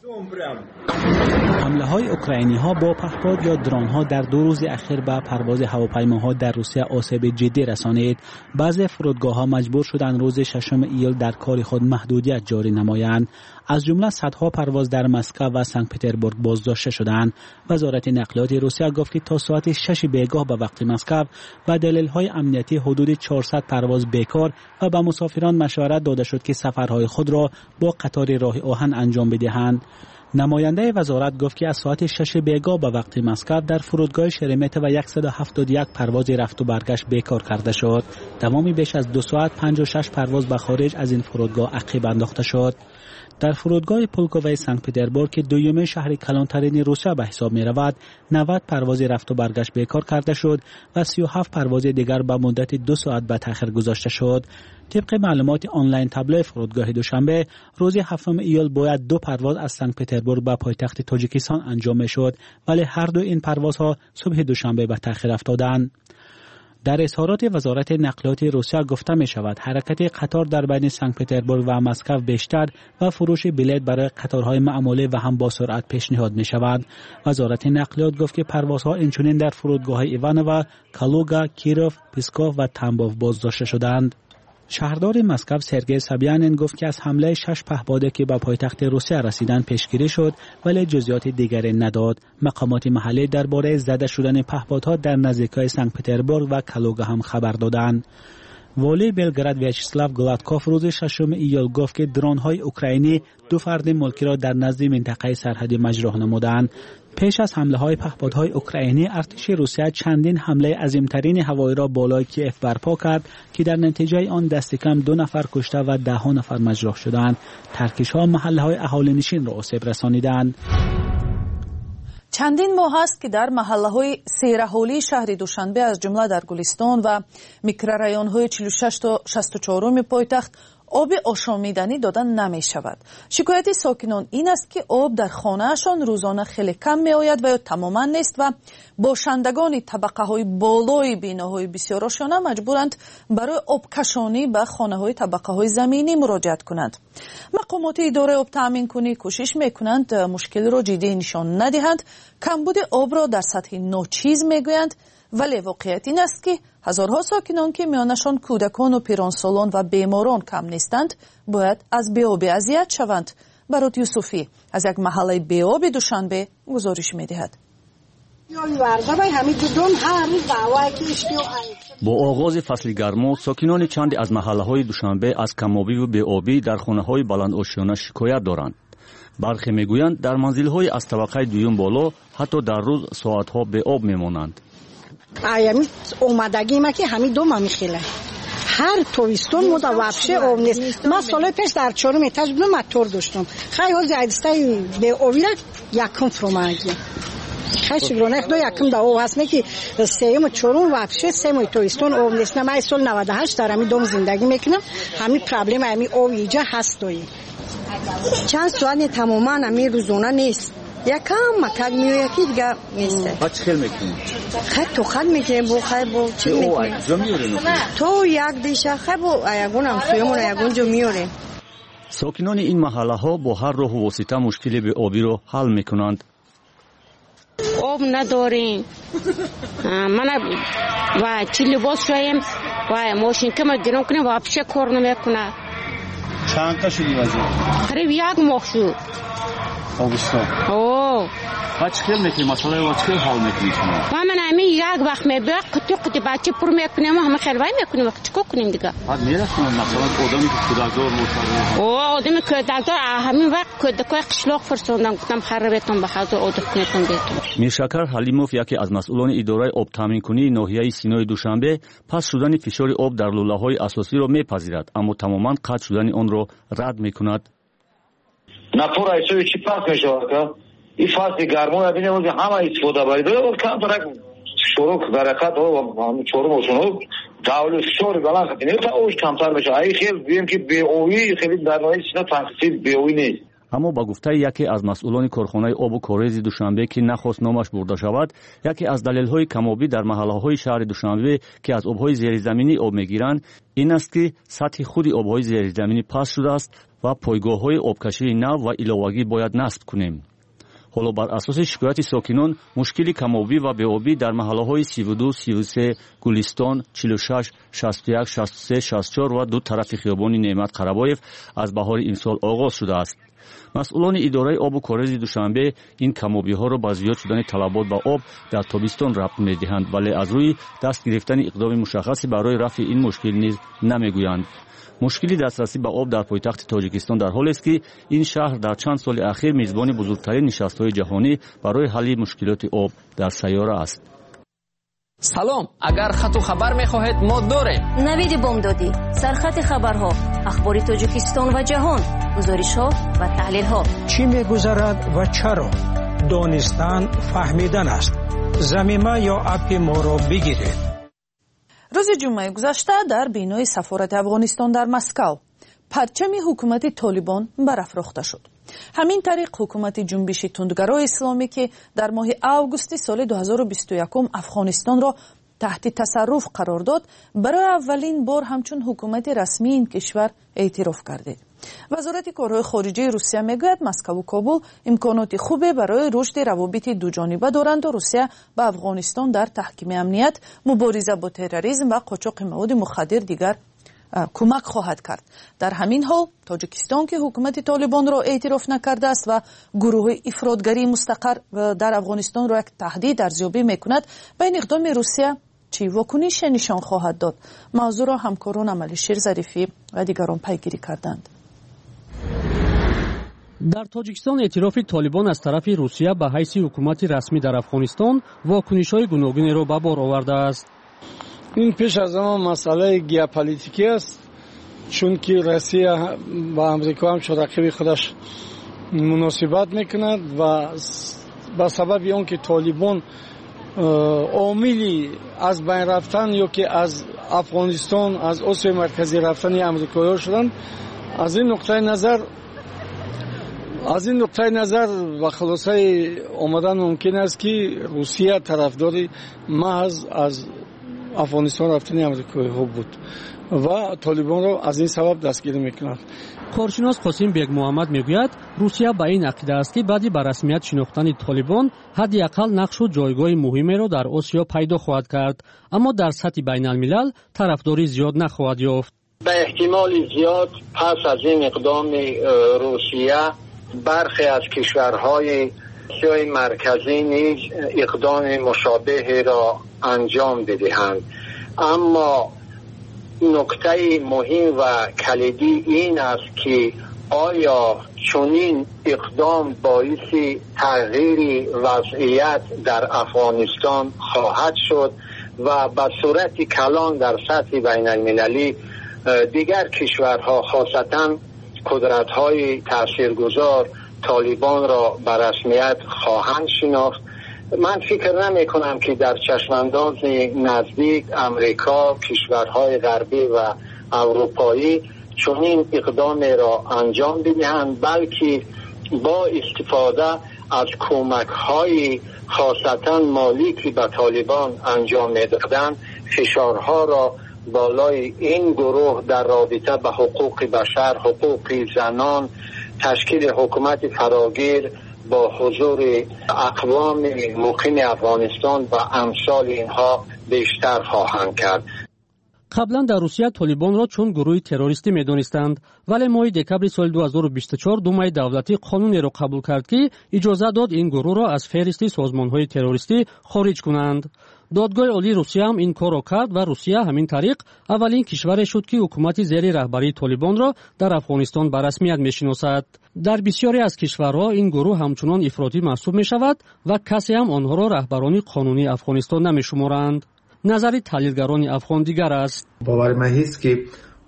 حمله های اوکراینی ها با پهپاد یا درون ها در دو روز اخیر به پرواز هواپیماها در روسیه آسیب جدی رسانید. بعضی فرودگاه ها مجبور شدند روز ششم ایل در کار خود محدودیت جاری نمایند. از جمله صدها پرواز در مسکو و سنت پترزبورگ بازداشته شدند. وزارت نقلیات روسیه گفت که تا ساعت شش بیگاه به وقت مسکو و دلیل های امنیتی حدود چهارصد پرواز بیکار و به مسافران مشورت داده شد که سفرهای خود را با قطار راه آهن انجام بدهند. نماینده وزارت گفت که از ساعت شش بیگاه به وقت مسکو در فرودگاه شرمت و صد و هفتاد و یک پرواز رفت و برگشت بیکار کرده شد. تمامی بیش از دو ساعت پنجاه و شش پرواز به خارج از این فرودگاه عقب انداخته شد. در فرودگاه پولکووی سنت پترزبورگ که دومین شهر کلانترین روسیه به حساب می رود، نود پرواز رفت و برگشت بیکار کرده شد و سی و هفت پرواز دیگر به مدت دو ساعت به تأخیر گذاشته شد. طبق معلومات آنلاین تابلو فرودگاه دوشنبه، روز هفتم ایول باید دو پرواز از سنت پترزبورگ به پایتخت تاجیکستان انجام می شد، ولی هر دو این پروازها صبح دوشنبه به تأخیر افتادند. در اظهارات وزارت نقلیات روسیه گفته می شود حرکت قطار در بین سنت پترزبورگ و مسکو بیشتر و فروش بلیط برای قطارهای معمولی و هم با سرعت پیشنهاد می شود. وزارت نقلیات گفت که پروازها اینچنین در فرودگاه ایوانوو، کالوگا، کیروف، پیسکوف و تامبوف بازداشته شدند. شهردار مسکو سرگئی سابیانین گفت که از حمله شش پهپاده که به پایتخت روسیه رسیدند پیشگیری شد، ولی جزئیات دیگری نداد. مقامات محلی درباره زده شدن پهپادها در نزدیکی سنت پترزبورگ و کالوگا هم خبر دادند. والی بلگراد ویاچسلاو گلادکوف روز ششم ایول گفت که درون‌های اوکراینی دو فرد ملکی را در نزد منطقه سرحدی مجروح نمودند. پیش از حمله های پهپادهای اوکراینی، ارتش روسیه چندین حمله عظیمترین هوایی را بالای کیف برپا کرد که در نتیجه آن دست کم دو نفر کشته و ده ها نفر مجروح شدند. ترکش ها محله های اهالی نشین را آسیب رسانیدند. چندین ماه است که در محله های سیرحالی شهر دوشنبه از جمله در گلستان و میکرورایون های چهل و شش تا شصت و چهار پایتخت آب آشامیدنی دادن نمی شود. شکایت ساکنان این است که آب در خانهشان روزانه خیلی کم می آید و یا تماما نیست و باشندگان طبقه های بالای بیناهای بسیار آشیانه مجبورند برای آب کشانی به خانه های طبقه های زمینی مراجعت کنند. مقامات اداره آب تامین کنی کوشش می کنند مشکل را جدی نشان ندهند. کمبود آب را در سطح ناچیز می گویند، ولی واقعیت این است که هزارها ساکنان که میانشان کودکان و پیرانسالان و بیماران کم نیستند باید از بی‌آبی اذیت شوند. برات یوسفی از یک محله بی‌آب دوشنبه گزارش می‌دهد. با آغاز فصل گرما ساکنان چند از محله‌های دوشنبه از کم‌آبی و بی‌آبی در خانه‌های بلند آشیانه شکایت دارند. برخی میگویند در منزل‌های از طبقه دوم بالا حتی در روز ساعت‌ها بی‌آب میمانند. آیامی اومدگی ما که همین دو ما میخیله هر تویستون مدا وابشه آب نیست. ما سال پیش در چهارم اتاج بودم موتور داشتم خیلی ها زیادسته به آبی را یکم فروماگی خیلی شگرانه خدا یکم دا آب هست که سیم و چهارم وابشه سیم و تویستون آب نیست. من سال نود و هشت در همین دوم زندگی میکنم. همین پرابلم همین آب اینجا هست دوی چند ساعت تماما همین روزانه نیست. یکم مکد میو یکی دیگه نیست. با چه خیل میکنی؟ خیل تو خیل میکنی بو خیل بو چی میکنی؟ تو یک دیشه خیل بو ایگون هم سویمون ایگون جو میاره. ساکنان این محله ها با هر راه و واسطه مشکل به آبی رو حل میکنند. آب نداریم. من و چی لباس شویم و ماشین که ما گرم کنیم و پیش کار نمیکنه. چند تا شدی وضعیت؟ قریب یک ماه شد. آبستان. اوه. با چه خیل میکنی؟ مسئله با چه خیل حل میکنی شما؟ و من همین یک وقت میبرم قطعی قطعی بچه پر میکنیم و همه خیل وای میکنیم و چیکار کنیم دیگه؟ بعد میرسیم مثلا آدمی که کودکدار بود. اوه آدمی کودکدار همین وقت کودکای قشلاق فرستادم گفتم خرابتون به حاضر آدم کنتون بیتون. میرشکر حلیموف یکی از مسئولان اداره آب تامین کنی ناحیه سینای دوشنبه پس شدن فشار آب در لوله‌های اساسی را میپذیرد اما تماما قطع شدن آن را رد میکند. نپور ایسوی چی پاس میشه که این فصل گرما رو ببینیم که همه استفاده باید و کم ترک شروع برکت و چهارم وشونو داول فشار بلند کنیم تا اوش کمتر بشه. ای خیلی بیم که بی‌آبی خیلی در نهایت سینا تنقیص بی‌آبی نیست. اما با گفته یکی از مسئولان کارخانه آب و کاریز دوشنبه که نخواست نامش برده شود، یکی از دلایل کم‌آبی در محله‌های شهر دوشنبه که از آب‌های زیرزمینی آب می‌گیرند این است که سطح خود آب‌های زیرزمینی پست شده است و پایگاه‌های آبکشی نو و علاوگی باید نصب کنیم. حالا بر اساس شکایت ساکنان مشکل کم‌آبی و بی‌آبی در محله‌های سی و دو، سی و سه، گلستان، چهل و شش، شصت و یک، شصت و سه، شصت و چهار و دو طرف خیابان نعمت قربایف از بهار امسال آغاز شده است. مسئولان اداره آب و کاریز دوشنبه این کم‌آبی‌ها را با زیاد شدن طلبات به آب در تابستان ربط می‌دهند ولی از روی دست گرفتن اقدام مشخصی برای رفع این مشکل نیز نمی‌گویند. مشکلی دسترسی به آب در پایتخت تاجیکستان در حالی است که این شهر در چند سال اخیر میزبان بزرگترین نشست‌های جهانی برای حل مشکلات آب در سیاره است. سلام، اگر خط و خبر می‌خواهید ما داریم. نوید بامدادی، سرخط خبرها، اخبار تاجیکستان و جهان، گزارش‌ها و تحلیل‌ها. چی می‌گذرد و چرا؟ دانستن فهمیدن است. ضمیمه یا اپ ما را بگیرید. روز جمعه گذشته در بینای سفارت افغانستان در مسکو پرچم حکومت طالبان برافروخته شد. همین طریق حکومت جنبش تندگرای اسلامی که در ماه آگوست سال دو هزار و بیست و یک افغانستان را تحت تصرف قرار داد برای اولین بار همچون حکومت رسمی این کشور اعتراف گردید. وزارت کارهای خارجه روسیه میگوید مسکو و کابل امکانات خوبی برای رشد روابط دوجانبه دارند و روسیه به افغانستان در تحکیم امنیت، مبارزه با تروریسم و قاچاق مواد مخدر دیگر کمک خواهد کرد. در همین حال تاجیکستان که حکومت طالبان را اعتراف نکرده است و گروه افراطگری مستقر در افغانستان را یک تهدید ارزیابی میکند، بین اقدام روسیه چی واکنش نشان خواهد داد؟ موضوع را همکاران عملیشیر ظریفی و دیگران پیگیری کردند. در تاجیکستان اعتراف طالبان از طرف روسیه به حیث حکومت رسمی در افغانستان واکنش‌های گوناگونی را به بار آورده است. این پیش از همه مسئله ژئوپلیتیکی است، چون که روسیه با امریکا هم رقیب خودش مناسبت میکند و به سبب اون که طالبان عاملی از بین رفتن یا که از افغانستان از آسیای مرکزی رفتن امریکایی‌ها شدن. از این نقطه نظر از این نقطه نظر و خلاصه آمدن ممکن است که روسیه طرفداری محض از افغانستان رفتن امریکایی‌ها بود و طالبان را از این سبب دستگیری میکنند. کارشناس قاسم بیگ محمد میگوید روسیه به این عقیده است که بعد به رسمیت شناختن طالبان حداقل نقش و جایگاه مهمی را در آسیا پیدا خواهد کرد، اما در سطح بین الملل طرفداری زیاد نخواهد یافت. به احتمال زیاد پس از این اقدام روسیه برخی از کشورهای آسیای مرکزی نیز اقدام مشابه را انجام بدهند، اما نکته مهم و کلیدی این است که آیا چنین اقدام باعث تغییر وضعیت در افغانستان خواهد شد و به صورت کلان در سطح بین المللی دیگر کشورها خاصتاً قدرت‌های تاثیرگذار طالبان را به رسمیت خواهند شناخت. من فکر نمی کنم که در چشمانداز نزدیک امریکا، کشورهای غربی و اروپایی چنین اقدام را انجام بدهند، بلکه با استفاده از کمک‌های خاصتاً مالی که به طالبان انجام می‌دادند فشارها را بالای این گروه در رابطه به حقوق بشر، حقوق زنان، تشکیل حکومت فراگیر با حضور اقوام مقیم افغانستان و امثال اینها بیشتر خواهند کرد. قبلا در روسیه طالبان را چون گروه تروریستی می‌دانستند، ولی ماه دکبر سال دو هزار و بیست و چهار دومای دولتی قانونی را قبول کرد که اجازه داد این گروه را از فهرست سازمان‌های تروریستی خارج کنند. دادگاه عالی روسیه هم این کار را کرد و روسیه همین طریق اولین کشور شد که حکومت زیر رهبری طالبان را در افغانستان به رسمیت می‌شناسد. در بسیاری از کشورها این گروه همچنان افراطی محسوب می‌شود و کسی هم آنها را رهبران قانونی افغانستان نمی‌شمارند. نظر تحلیلگران افغان دیگر است. باور من است که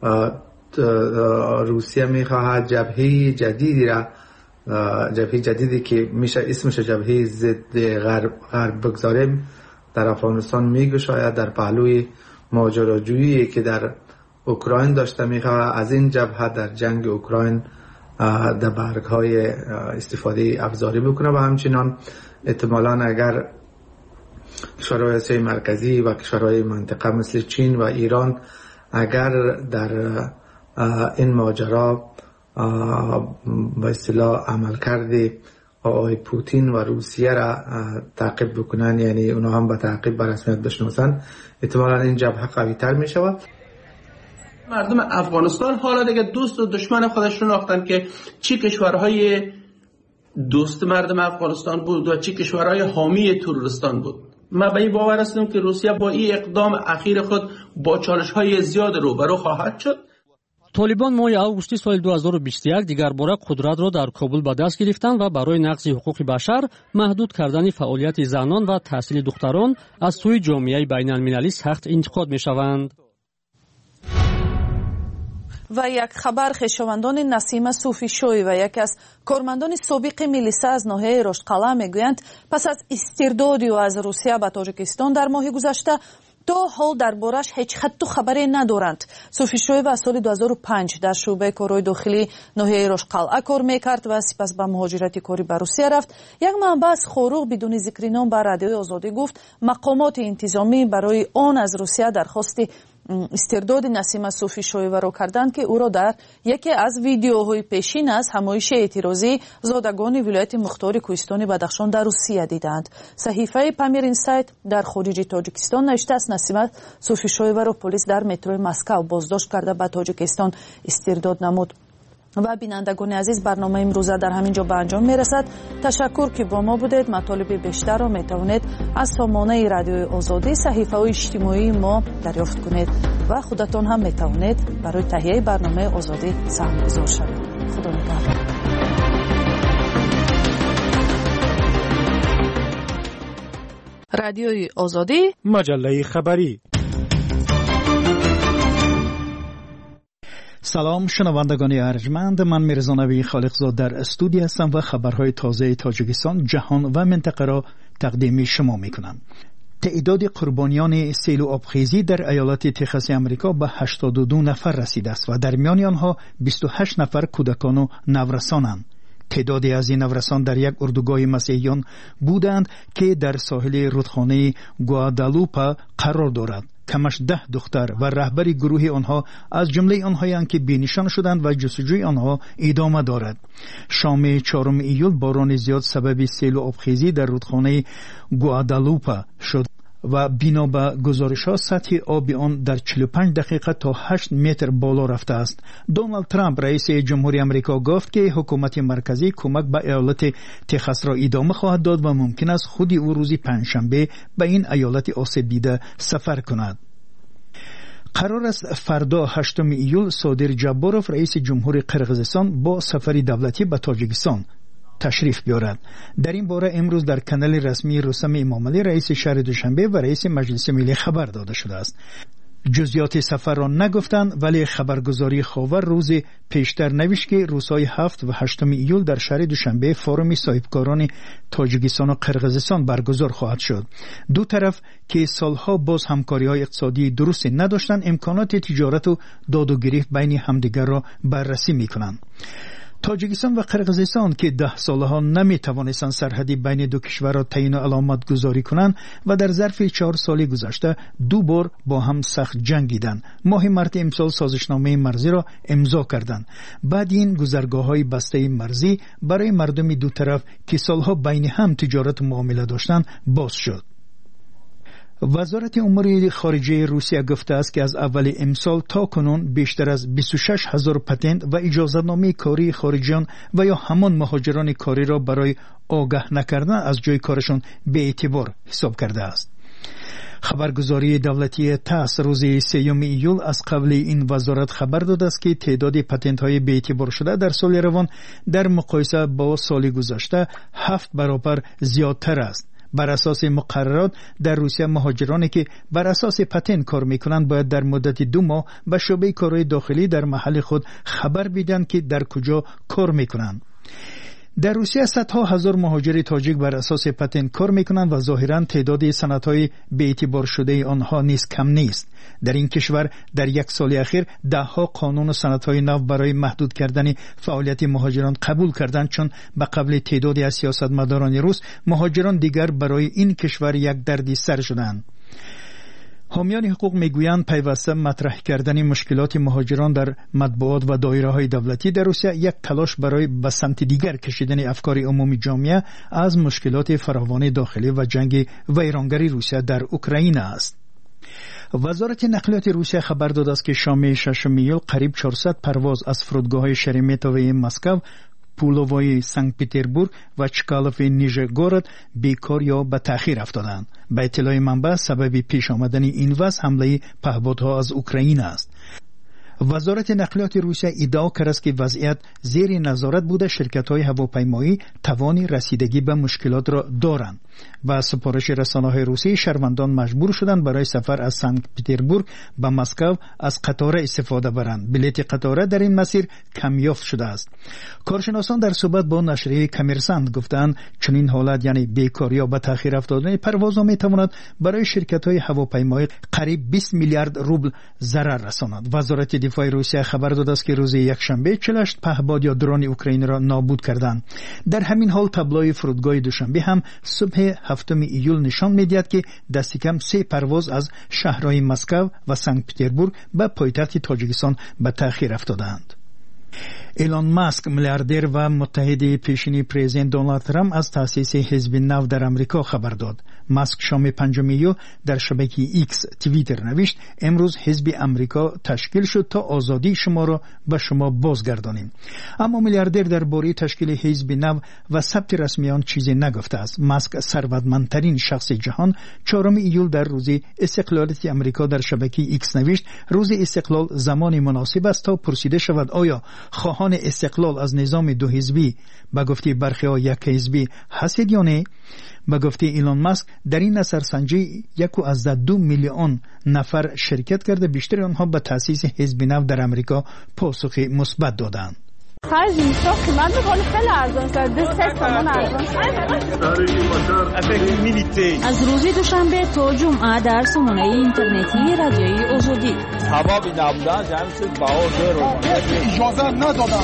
روسیه می‌خواهد جبهه جدیدی را جبهه جدیدی که میشه اسمش جبهه ضد غرب غرب بگذاریم در افغانستان میگشاید در پهلوی ماجراجویی که در اوکراین داشته میخواهد از این جبهه در جنگ اوکراین در برگ‌های استفاده ابزاری بکنه و همچنان احتمالاً اگر کشورهای آسیای مرکزی و کشورهای منطقه مثل چین و ایران اگر در این ماجرا به اصطلاح عمل کرده آقای پوتین و روسیه را تعقیب بکنن، یعنی اونا هم به تعقیب به رسمیت بشناسن، احتمالاً این جبهه قوی تر می شود. مردم افغانستان حالا دیگه دوست و دشمن خودش شناختن که چی کشورهای دوست مردم افغانستان بود و چی کشورهای حامی تروریستان بود. ما به این باور هستیم که روسیه با این اقدام اخیر خود با چالش‌های زیاد روبرو خواهد شد. طالبان ماه آگوست سال دو هزار و بیست و یک دیگر باره قدرت را در کابل به دست گرفتند و برای نقض حقوق بشر، محدود کردن فعالیت زنان و تحصیل دختران از سوی جامعه بین المللی سخت انتقاد می شوند. و یک خبر خویشاوندان نسیمه صوفیشوی و یک از کارمندان سابق میلیسا از ناحیه رشتقلعه میگویند پس از استردادی و از روسیه به تاجیکستان در ماه گذشته تا حال دربارش هیچ خط و خبری ندارند. صوفیشوی و سال دو هزار و پنج در شعبه کارهای داخلی ناحیه رشتقلعه کار میکرد و سپس به مهاجرت کاری به روسیه رفت. یک منبع از خاروق بدون ذکر نام به رادیوی آزادی گفت مقامات انتظامی برای آن از روسیه درخواست استرداد نسیمه صوفیشوی را کردند که او را در یکی از ویدیوهای پیشین از همایش اعتراضی زادگان ولایت مختار کوهستان بدخشان در روسیه دیدند. صحیفه پامیر اینسایت در خارج تاجیکستان نوشته است نسیمه صوفیشوی را پلیس در مترو مسکو بازداشت کرده به تاجیکستان استرداد نمود. و بینندگان عزیز، برنامه امروزه در همین جا به انجام میرسد. تشکر که با ما بودید. مطالب بیشتر را میتوانید از سامانه رادیوی آزادی صحیفه و اجتماعی ما دریافت کنید و خودتان هم میتوانید برای تهیه برنامه آزادی سهم‌گذار شوید. خدا نگهدار. رادیوی آزادی، مجله خبری. سلام شنوندگان ارجمند، من میرزا نبی خالقزاد در استودیو هستم و خبرهای تازه تاجیکستان، جهان و منطقه را تقدیم شما میکنم. تعداد قربانیان سیل و آبخیزی در ایالت تگزاس آمریکا به هشتاد و دو نفر رسیده است و در میان آنها بیست و هشت نفر کودکان و نورسانند. تعدادی از این نورسان در یک اردوگاه مسیحیان بودند که در ساحل رودخانه گوادالوپا قرار دارد. کمش ده دختر و رهبر گروه آنها از جمله آنهایند که بینشان شدند و جستجوی آنها ادامه دارد. شام چهارم ایول باران زیاد سبب سیل و آبخیزی در رودخانه گوادالوپا شد و بنا به گزارش‌ها سطح آب آن در چهل و پنج دقیقه تا هشت متر بالا رفته است. دونالد ترامپ رئیس جمهوری آمریکا گفت که حکومت مرکزی کمک به ایالت تگزاس را ادامه خواهد داد و ممکن است خود او روز پنجشنبه به این ایالت آسیب دیده سفر کند. قرار است فردا هشتم ایول صادر جباروف رئیس جمهوری قرقیزستان با سفری دولتی به تاجیکستان تشریف بیارد. در این باره امروز در کانال رسمی رستم امامعلی رئیس شهر دوشنبه و رئیس مجلس ملی خبر داده شده است. جزئیات سفر را نگفتند، ولی خبرگزاری خاور روز پیشتر نوشت که روزهای هفت و هشتم ایول در شهر دوشنبه فورومی صاحبکاران تاجیکستان و قرقیزستان برگزار خواهد شد. دو طرف که سالها باز همکاری‌های اقتصادی درست نداشتند، امکانات تجارت و داد و گریخت بین همدیگر را بررسی می‌کنند. تاجیکستان و قرقیزستان که ده سالها نمی توانستند سرحدی بین دو کشور را تعیین و علامت گذاری کنند و در ظرف چهار سال گذشته دو بار با هم سخت جنگیدند. ماه مارس امسال سازشنامه مرزی را امضا کردند. بعد این گذرگاه‌های بسته مرزی برای مردم دو طرف که سالها بین هم تجارت و معامله داشتند باز شد. وزارت امور خارجه روسیه گفته است که از اول امسال تا کنون بیشتر از بیست و شش هزار پتنت و اجازه‌نامه کاری خارجیان و یا همان مهاجران کاری را برای آگاه نکردن از جای کارشان به اعتبار حساب کرده است. خبرگزاری دولتی تاس روز سیوم ایول از قبل این وزارت خبر داده است که تعداد پتنت های به اعتبار شده در سال روان در مقایسه با سال گذشته هفت برابر زیادتر است. بر اساس مقررات در روسیه مهاجرانی که بر اساس پتنت کار میکنند باید در مدت دو ماه به شعبه کارهای داخلی در محل خود خبر بدهند که در کجا کار میکنند. در روسیه صدها هزار مهاجر تاجیک بر اساس پتنت کار میکنند و ظاهرا تعداد صنعت‌های به اعتبار شده آنها نیز کم نیست. در این کشور در یک سال اخیر ده ها قانون و صنعت‌های نو برای محدود کردن فعالیت مهاجران قبول کردند، چون به قبل تعدادی از سیاستمداران روس مهاجران دیگر برای این کشور یک دردی سر شدند. حامیان حقوق میگویند پیوسته مطرح کردن مشکلات مهاجران در مطبوعات و دایره‌های دولتی در روسیه یک تلاش برای به سمت دیگر کشیدن افکار عمومی جامعه از مشکلات فراوان داخلی و جنگ ویرانگری روسیه در اوکراین است. وزارت نقلیات روسیه خبر داده است که شام ششم ایول قریب چهارصد پرواز از فرودگاه‌های شرمتوو مسکو، پولووی سنت پترزبورگ و چکالوف نیژگورود بیکار یا به تأخیر افتادند. به اطلاع منبع سبب پیش آمدن این وضع حمله پهپادها از اوکراین است. وزارت نقلیات روسیه ادعا کرده است که وضعیت زیر نظارت بوده. شرکت‌های هواپیمایی توان رسیدگی به مشکلات را دارند. با سپارش رسانه‌های روسی شهروندان مجبور شدند برای سفر از سنت پترزبورگ به مسکو از قطار استفاده برند. بلیط قطار در این مسیر کمیافت شده است. کارشناسان در صحبت با نشریه کامرسانت گفتند چنین حالت یعنی بیکاری یا به تأخیر افتادن پروازها می‌تواند برای شرکت‌های هواپیمایی قریب بیست میلیارد روبل ضرر رساند. وزارت دفاع روسیه خبر داده است که روز یکشنبه چهل و هشت پهپاد یا درون اوکراین را نابود کردند. در همین حال تابلوی فرودگاه دوشنبه هم صبح هفتم ایول نشان می‌دهد که دست کم سه پرواز از شهرهای مسکو و سنت پترزبورگ به پایتخت تاجیکستان به تأخیر افتادند. ایلان ماسک میلیاردر و متحد پیشین پرزیدنت دونالد ترامپ از تأسیس حزب نو در امریکا خبر داد. ماسک شام پنجم ایول در شبکه ایکس توییتر نوشت امروز حزب امریکا تشکیل شد تا آزادی شما را به شما بازگردانیم. اما میلیاردر درباره تشکیل حزب نو و ثبت رسمی آن چیزی نگفته است. ماسک ثروتمندترین شخص جهان چهارم ایول در روز استقلالیت امریکا در شبکه ایکس نوشت روز استقلال زمان مناسب است تا پرسیده شود آیا خواهان استقلال از نظام دو حزبی به گفته برخی ها یک حزبی هستید یا نه؟ به گفته ایلان ماسک در این نظرسنجی یک و از دو میلیون نفر شرکت کرده، بیشتر آنها به تأسیس حزب نو در امریکا پاسخ مثبت دادند. خرج میشه قیمت میکنه خیلی ارزان شد دو سه تومن ارزان شد. از روز دوشنبه تا جمعه در سامانه اینترنتی رادیوی آزادی سببی نبودن جمعیت باور رو اجازه ندادن.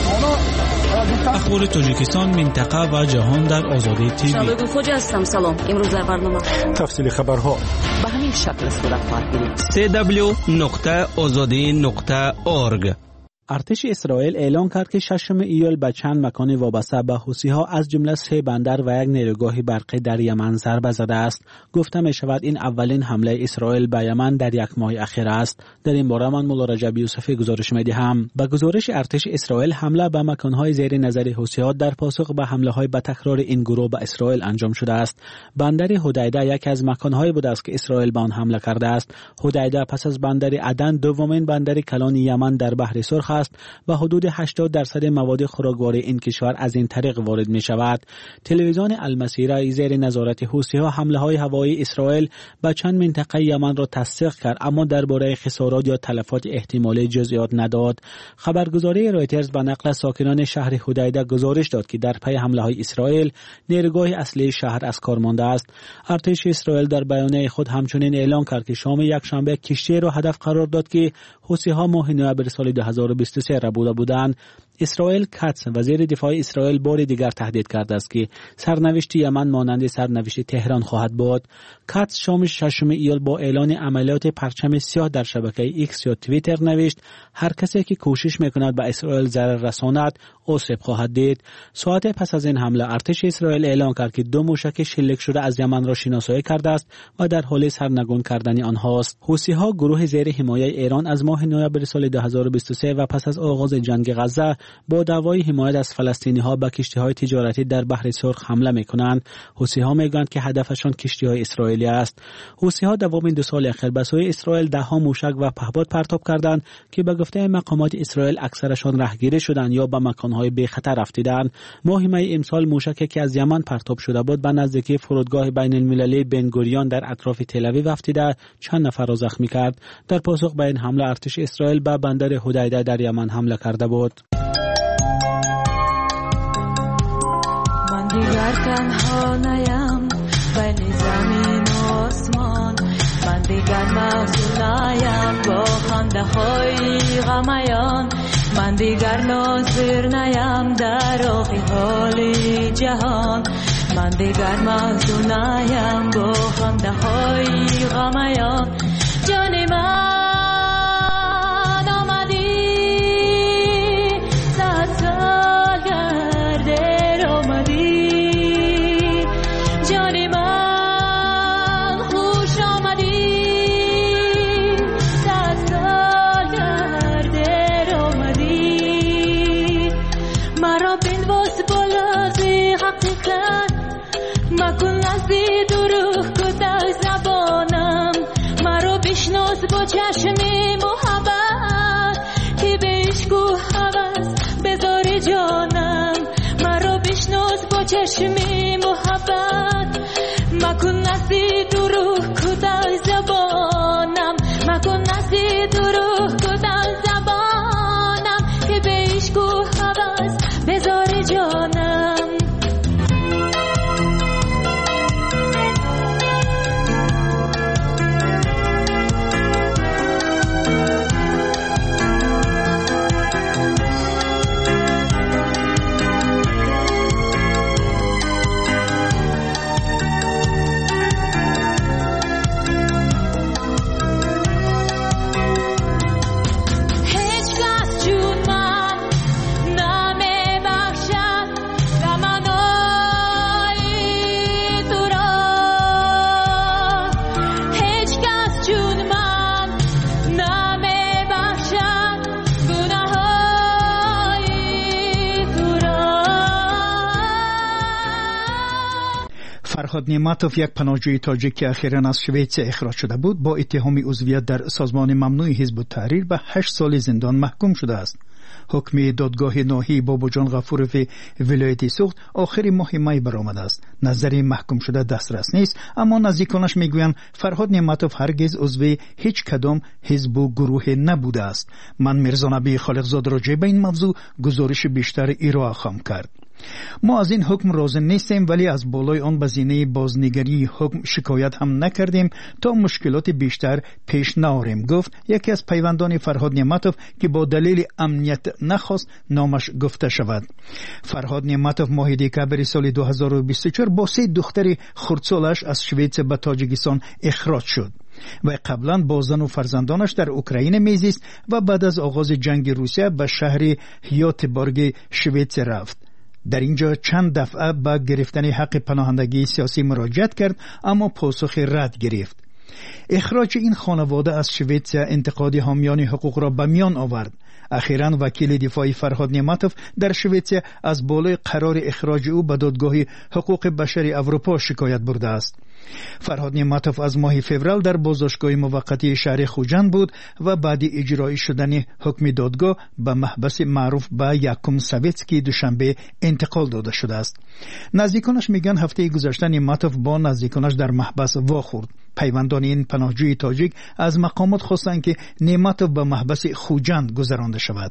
اخبار تاجیکستان، منطقه و جهان در آزادی تیوی. شبگون خوج هستم. سلام. امروز در برنامه تفصیل خبرها به همین شکل صورت خواهد گرفت. سی دبلیو نقطه آزادی نقطه اورگ. ارتش اسرائیل اعلام کرد که ششم ایول به چند مکان وابسته به حوثی‌ها از جمله سه بندر و یک نیروگاه برقی در یمن ضربه زده است. گفته می شود این اولین حمله اسرائیل به یمن در یک ماه اخیر است. در این باره من مولا رجب یوسفی گزارش می دهم. به گزارش ارتش اسرائیل، حمله به مکان‌های زیر نظر حوثی‌ها در پاسخ به حمله‌های به تکرار این گروه به اسرائیل انجام شده است. بندر حدیده یکی از مکان‌هایی بوده است که اسرائیل به آن حمله کرده است. حدیده پس از بندر عدن دومین بندر کلان یمن در بحر سرخ است و حدود هشتاد درصد مواد خوراکواری این کشور از این طریق وارد می شود. تلویزیون المسیره زیر نظارت حوثی‌ها حمله‌های هوایی اسرائیل به چند منطقه یمن را تصدیق کرد، اما درباره خسارات یا تلفات احتمالی جزئیات نداد. خبرگزاری رایترز به نقل ساکنان شهر حدیده گزارش داد که در پی حمله‌های اسرائیل نیروگاه اصلی شهر از کار مانده است. ارتش اسرائیل در بیانیه خود همچنین اعلام کرد که شام یک شنبه کشتی را هدف قرار داد که حوثی‌ها ماه نوامبر سال دو هزار و بیست و سه ربوده بودند. اسرائیل کاتس وزیر دفاع اسرائیل بار دیگر تهدید کرده است که سرنوشت یمن مانند سرنوشت تهران خواهد بود. کاتس شام ششم ایول با اعلان عملیات پرچم سیاه در شبکه ایکس یا توییتر نوشت هر کسی که کوشش میکند به اسرائیل ضرر رساند آسیب خواهد دید. ساعت پس از این حمله ارتش اسرائیل اعلام کرد که دو موشک شلیک شده از یمن را شناسایی کرده است و در حال سرنگون کردن آنهاست. حوثی‌ها گروه زیر حمایت ایران از ماه نوامبر سال دو هزار و بیست و سه و پس از آغاز جنگ غزه با دعوای حمایت از فلسطینی‌ها به کشتی‌های تجارتی در بحر سرخ حمله می‌کنند. حوثی‌ها می‌گویند که هدفشان کشتی‌های اسرائیلی است. حوثی‌ها دومین دو سال اخیر به سوی اسرائیل ده‌ها موشک و پهپاد پرتاب کردند که به گفته مقامات اسرائیل اکثرشان رهگیری شدند یا به مکان‌های بی‌خطر رفتند. ماه می امسال موشکی که از یمن پرتاب شده بود به نزدیکی فرودگاه بین‌المللی بن گوریون در اطراف تل آویو افتیده چند نفر را زخمی کرد. در پاسخ به این حمله ارتش اسرائیل به بندر حدیده در یمن حمله کرده بود. من دیگر تنها نیم بین زمین و آسمان، من دیگر محزون نیم با خنده های غمیان، من دیگر ناظر نیم در آخی حال جهان، من دیگر محزون نیم با خنده های غمیان. جان من با چشمی محبت که بشکو حوض بذاری جانم، مرا بشناس با چشمی محبت، مکن نزدی دروح کدای زبانم، مکن نزدی دروح کدای زبانم که بشکو حوض بذاری جانم. فرهاد نعمتوف، یک پناهجوی تاجیک که اخیراً از شویتس اخراج شده بود، با اتهام عضویت در سازمان ممنوع حزب التحریر به هشت سال زندان محکوم شده است. حکم دادگاه ناحیه باباجان غفورov ولایت سوخت آخر ماه می برآمده است. نظر محکوم شده دسترس نیست، اما نزدیکانش میگویند فرهاد نعمتوف هرگز عضو هیچ کدام حزب و گروه نبوده است. من میرزا نبی خالقزاده راجع به این موضوع گزارش بیشتر ارائه خواهم کرد. ما از این حکم راضی نیستیم، ولی از بالای آن به زینه بازنگری حکم شکایت هم نکردیم تا مشکلات بیشتر پیش نیاریم، گفت یکی از پیوندان فرهاد نعمتوف که با دلیل امنیت نخواست نامش گفته شود. فرهاد نعمتوف ماه دکمبر سال دو هزار و بیست و چهار با سه دختر خردسالش از شویتس به تاجیکستان اخراج شد و قبلا با زن و فرزندانش در اوکراین میزیست و بعد از آغاز جنگ روسیه به شهر هیاتبورگ شویتس رفت. در اینجا چند دفعه به گرفتن حق پناهندگی سیاسی مراجعت کرد، اما پاسخ رد گرفت. اخراج این خانواده از شویتس انتقاد حامیان حقوق را به میان آورد. اخیراً وکیل دفاعی فرهاد نعمتوف در شویتس از بالای قرار اخراج او به دادگاه حقوق بشر اروپا شکایت برده است. فرهاد نعمتوف از ماه فوریه در بازداشتگاه موقتی شهر خوجند بود و بعد اجرایی شدن حکم دادگاه به محبس معروف به یکم سویتسکی دوشنبه انتقال داده شده است. نزدیکانش میگن هفته گذشته نعمتوف با نزدیکانش در محبس واخورد. پیوندان این پناهجوی تاجیک از مقامات خواستند که نعمتوف به محبس خوجند گذرانده شود.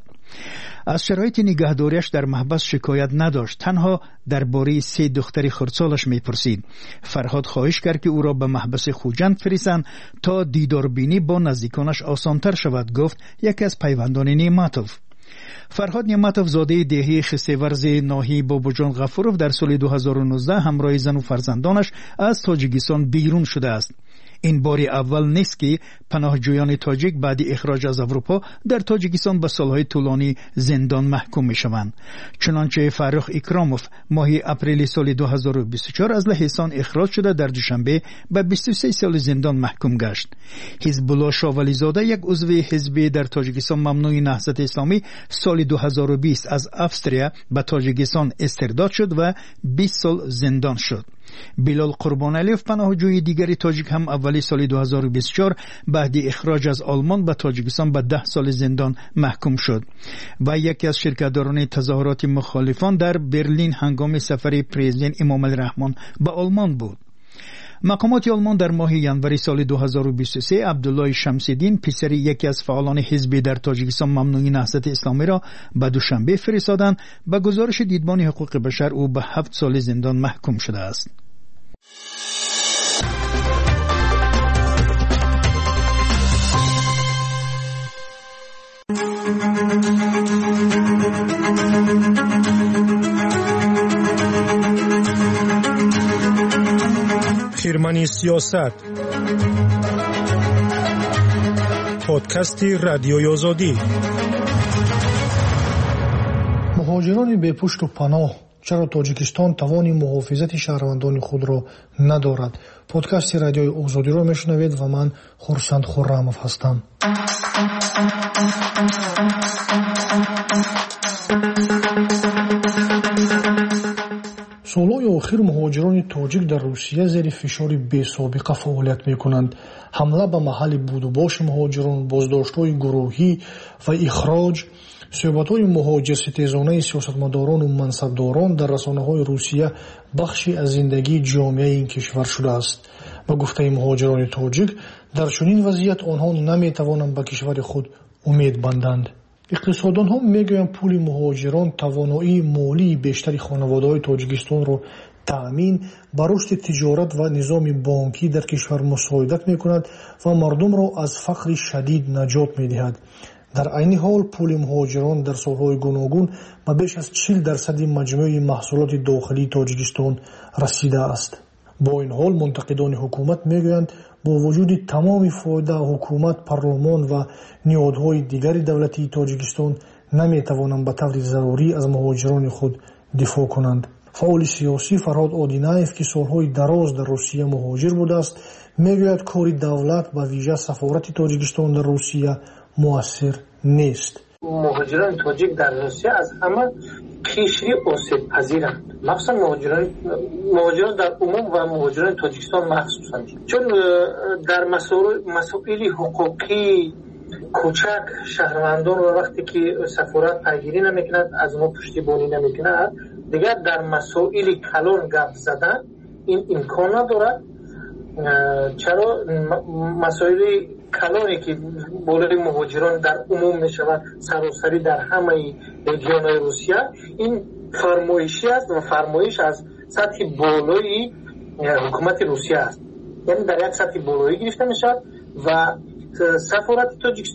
از شرایط نگهداریش در محبس شکایت نداشت، تنها درباره سه دختر خردسالش میپرسید. فرهاد خواهش کرد که او را به محبس خوجند فرستند تا دیداربینی با نزدیکانش آسانتر شود، گفت یکی از پیوندان نعمتوف. فرهاد نعمتوف زاده دهه خسته‌ورز ناحیه باباجان غفورov در سال دو هزار و نوزده همراه زن و فرزندانش از تاجیکستان بیرون شده است. این باری اول نیست که پناهجویان تاجیک بعد اخراج از اروپا در تاجیکستان به سالهای طولانی زندان محکوم می شوند. چنانچه فرخ اکراموف ماه اپریل سال دو هزار و بیست و چهار از لهستان اخراج شده در دوشنبه به بیست و سه سال زندان محکوم گشت. حزب الله شاولی زاده یک عضو حزب در تاجیکستان ممنوع نهضت اسلامی سال دو هزار و بیست از استرالیا به تاجیکستان استرداد شد و بیست سال زندان شد. بلال قربانعلیف پناهجوی دیگری تاجیک هم اولی سال دو هزار و بیست و چهار بعد اخراج از آلمان به تاجیکستان به ده سال زندان محکوم شد و یکی از شرکتداران تظاهرات مخالفان در برلین هنگام سفر پرزیدنت امام الرحمن به آلمان بود. مقامات آلمان در ماه ژانویه سال دو هزار و بیست و سه عبدالله شمس‌الدین پسر یکی از فعالان حزب در تاجیکستان ممنوع نهضت اسلامی را به دوشنبه فرستادند. به گزارش دیدبان حقوق بشر او به هفت سال زندان محکوم شده است. خیرمنی سیاست پادکست رادیوی آزادی. مهاجران بی پشت و پناه، چرا تاجیکستان توان محافظت شهروندان خود را ندارد؟ پادکست رادیوی آزادی را میشنوید و من خورسند خرمов هستم. سالهای آخر مهاجران تاجیک در روسیه زیر فشار بی‌سابقه فعالیت میکنند. حمله به محل بود و باش مهاجران، بازداشت‌های گروهی و اخراج، صحبت‌های مهاجر ستیزانه سیاستمداران و منصبداران در رسانه‌های روسیه بخشی از زندگی جامعه این کشور شده است. به گفته مهاجران تاجیک در چنین وضعیت آنها نمی‌توانند به کشور خود امید بندند. اقتصاددان ها میگویند پول مهاجران توانایی مالی بیشتری خانواده‌های تاجیکستان را تأمین بر رشد تجارت و نظام بانکی در کشور مساعدت میکند و مردم را از فقر شدید نجات میدهد. در عین حال پول مهاجران در سالهای گوناگون به بیش از چهل درصد مجموع محصولات داخلی تاجیکستان رسیده است. با این حال منتقدان حکومت میگویند با وجود تمام فایده حکومت، پارلمان و نهادهای دیگر دولتی تاجیکستان نمیتوانند به طور ضروری از مهاجران خود دفاع کنند. فعال سیاسی فرهاد آدینایف که سالهای دراز در روسیه مهاجر بوده است میگوید کار دولت به ویژه سفارت تاجیکستان در روسیه مؤثر نیست. مهاجران تاجیک در روسیه از همه کشوری آسیب پذیرند، مخصوصا مهاجران مهاجران در عموم و مهاجران تاجیکستان مخصوصا، چون در مسائل حقوقی کوچک شهروندان رو وقتی که سفارت پیگیری نمیکند، از ما پشتیبانی نمیکند، دیگر در مسائل کلان گپ زدن این امکان ندارد. چرا مسائل کلانی که بالای مهاجران در عموم میشود سراسری در همه رژیون‌های روسیه، این فرمایشی است و فرمایش از سطح بالای حکومت روسیه است، یعنی در یک سطح بالایی گرفته میشد و سفارت تاجیکستان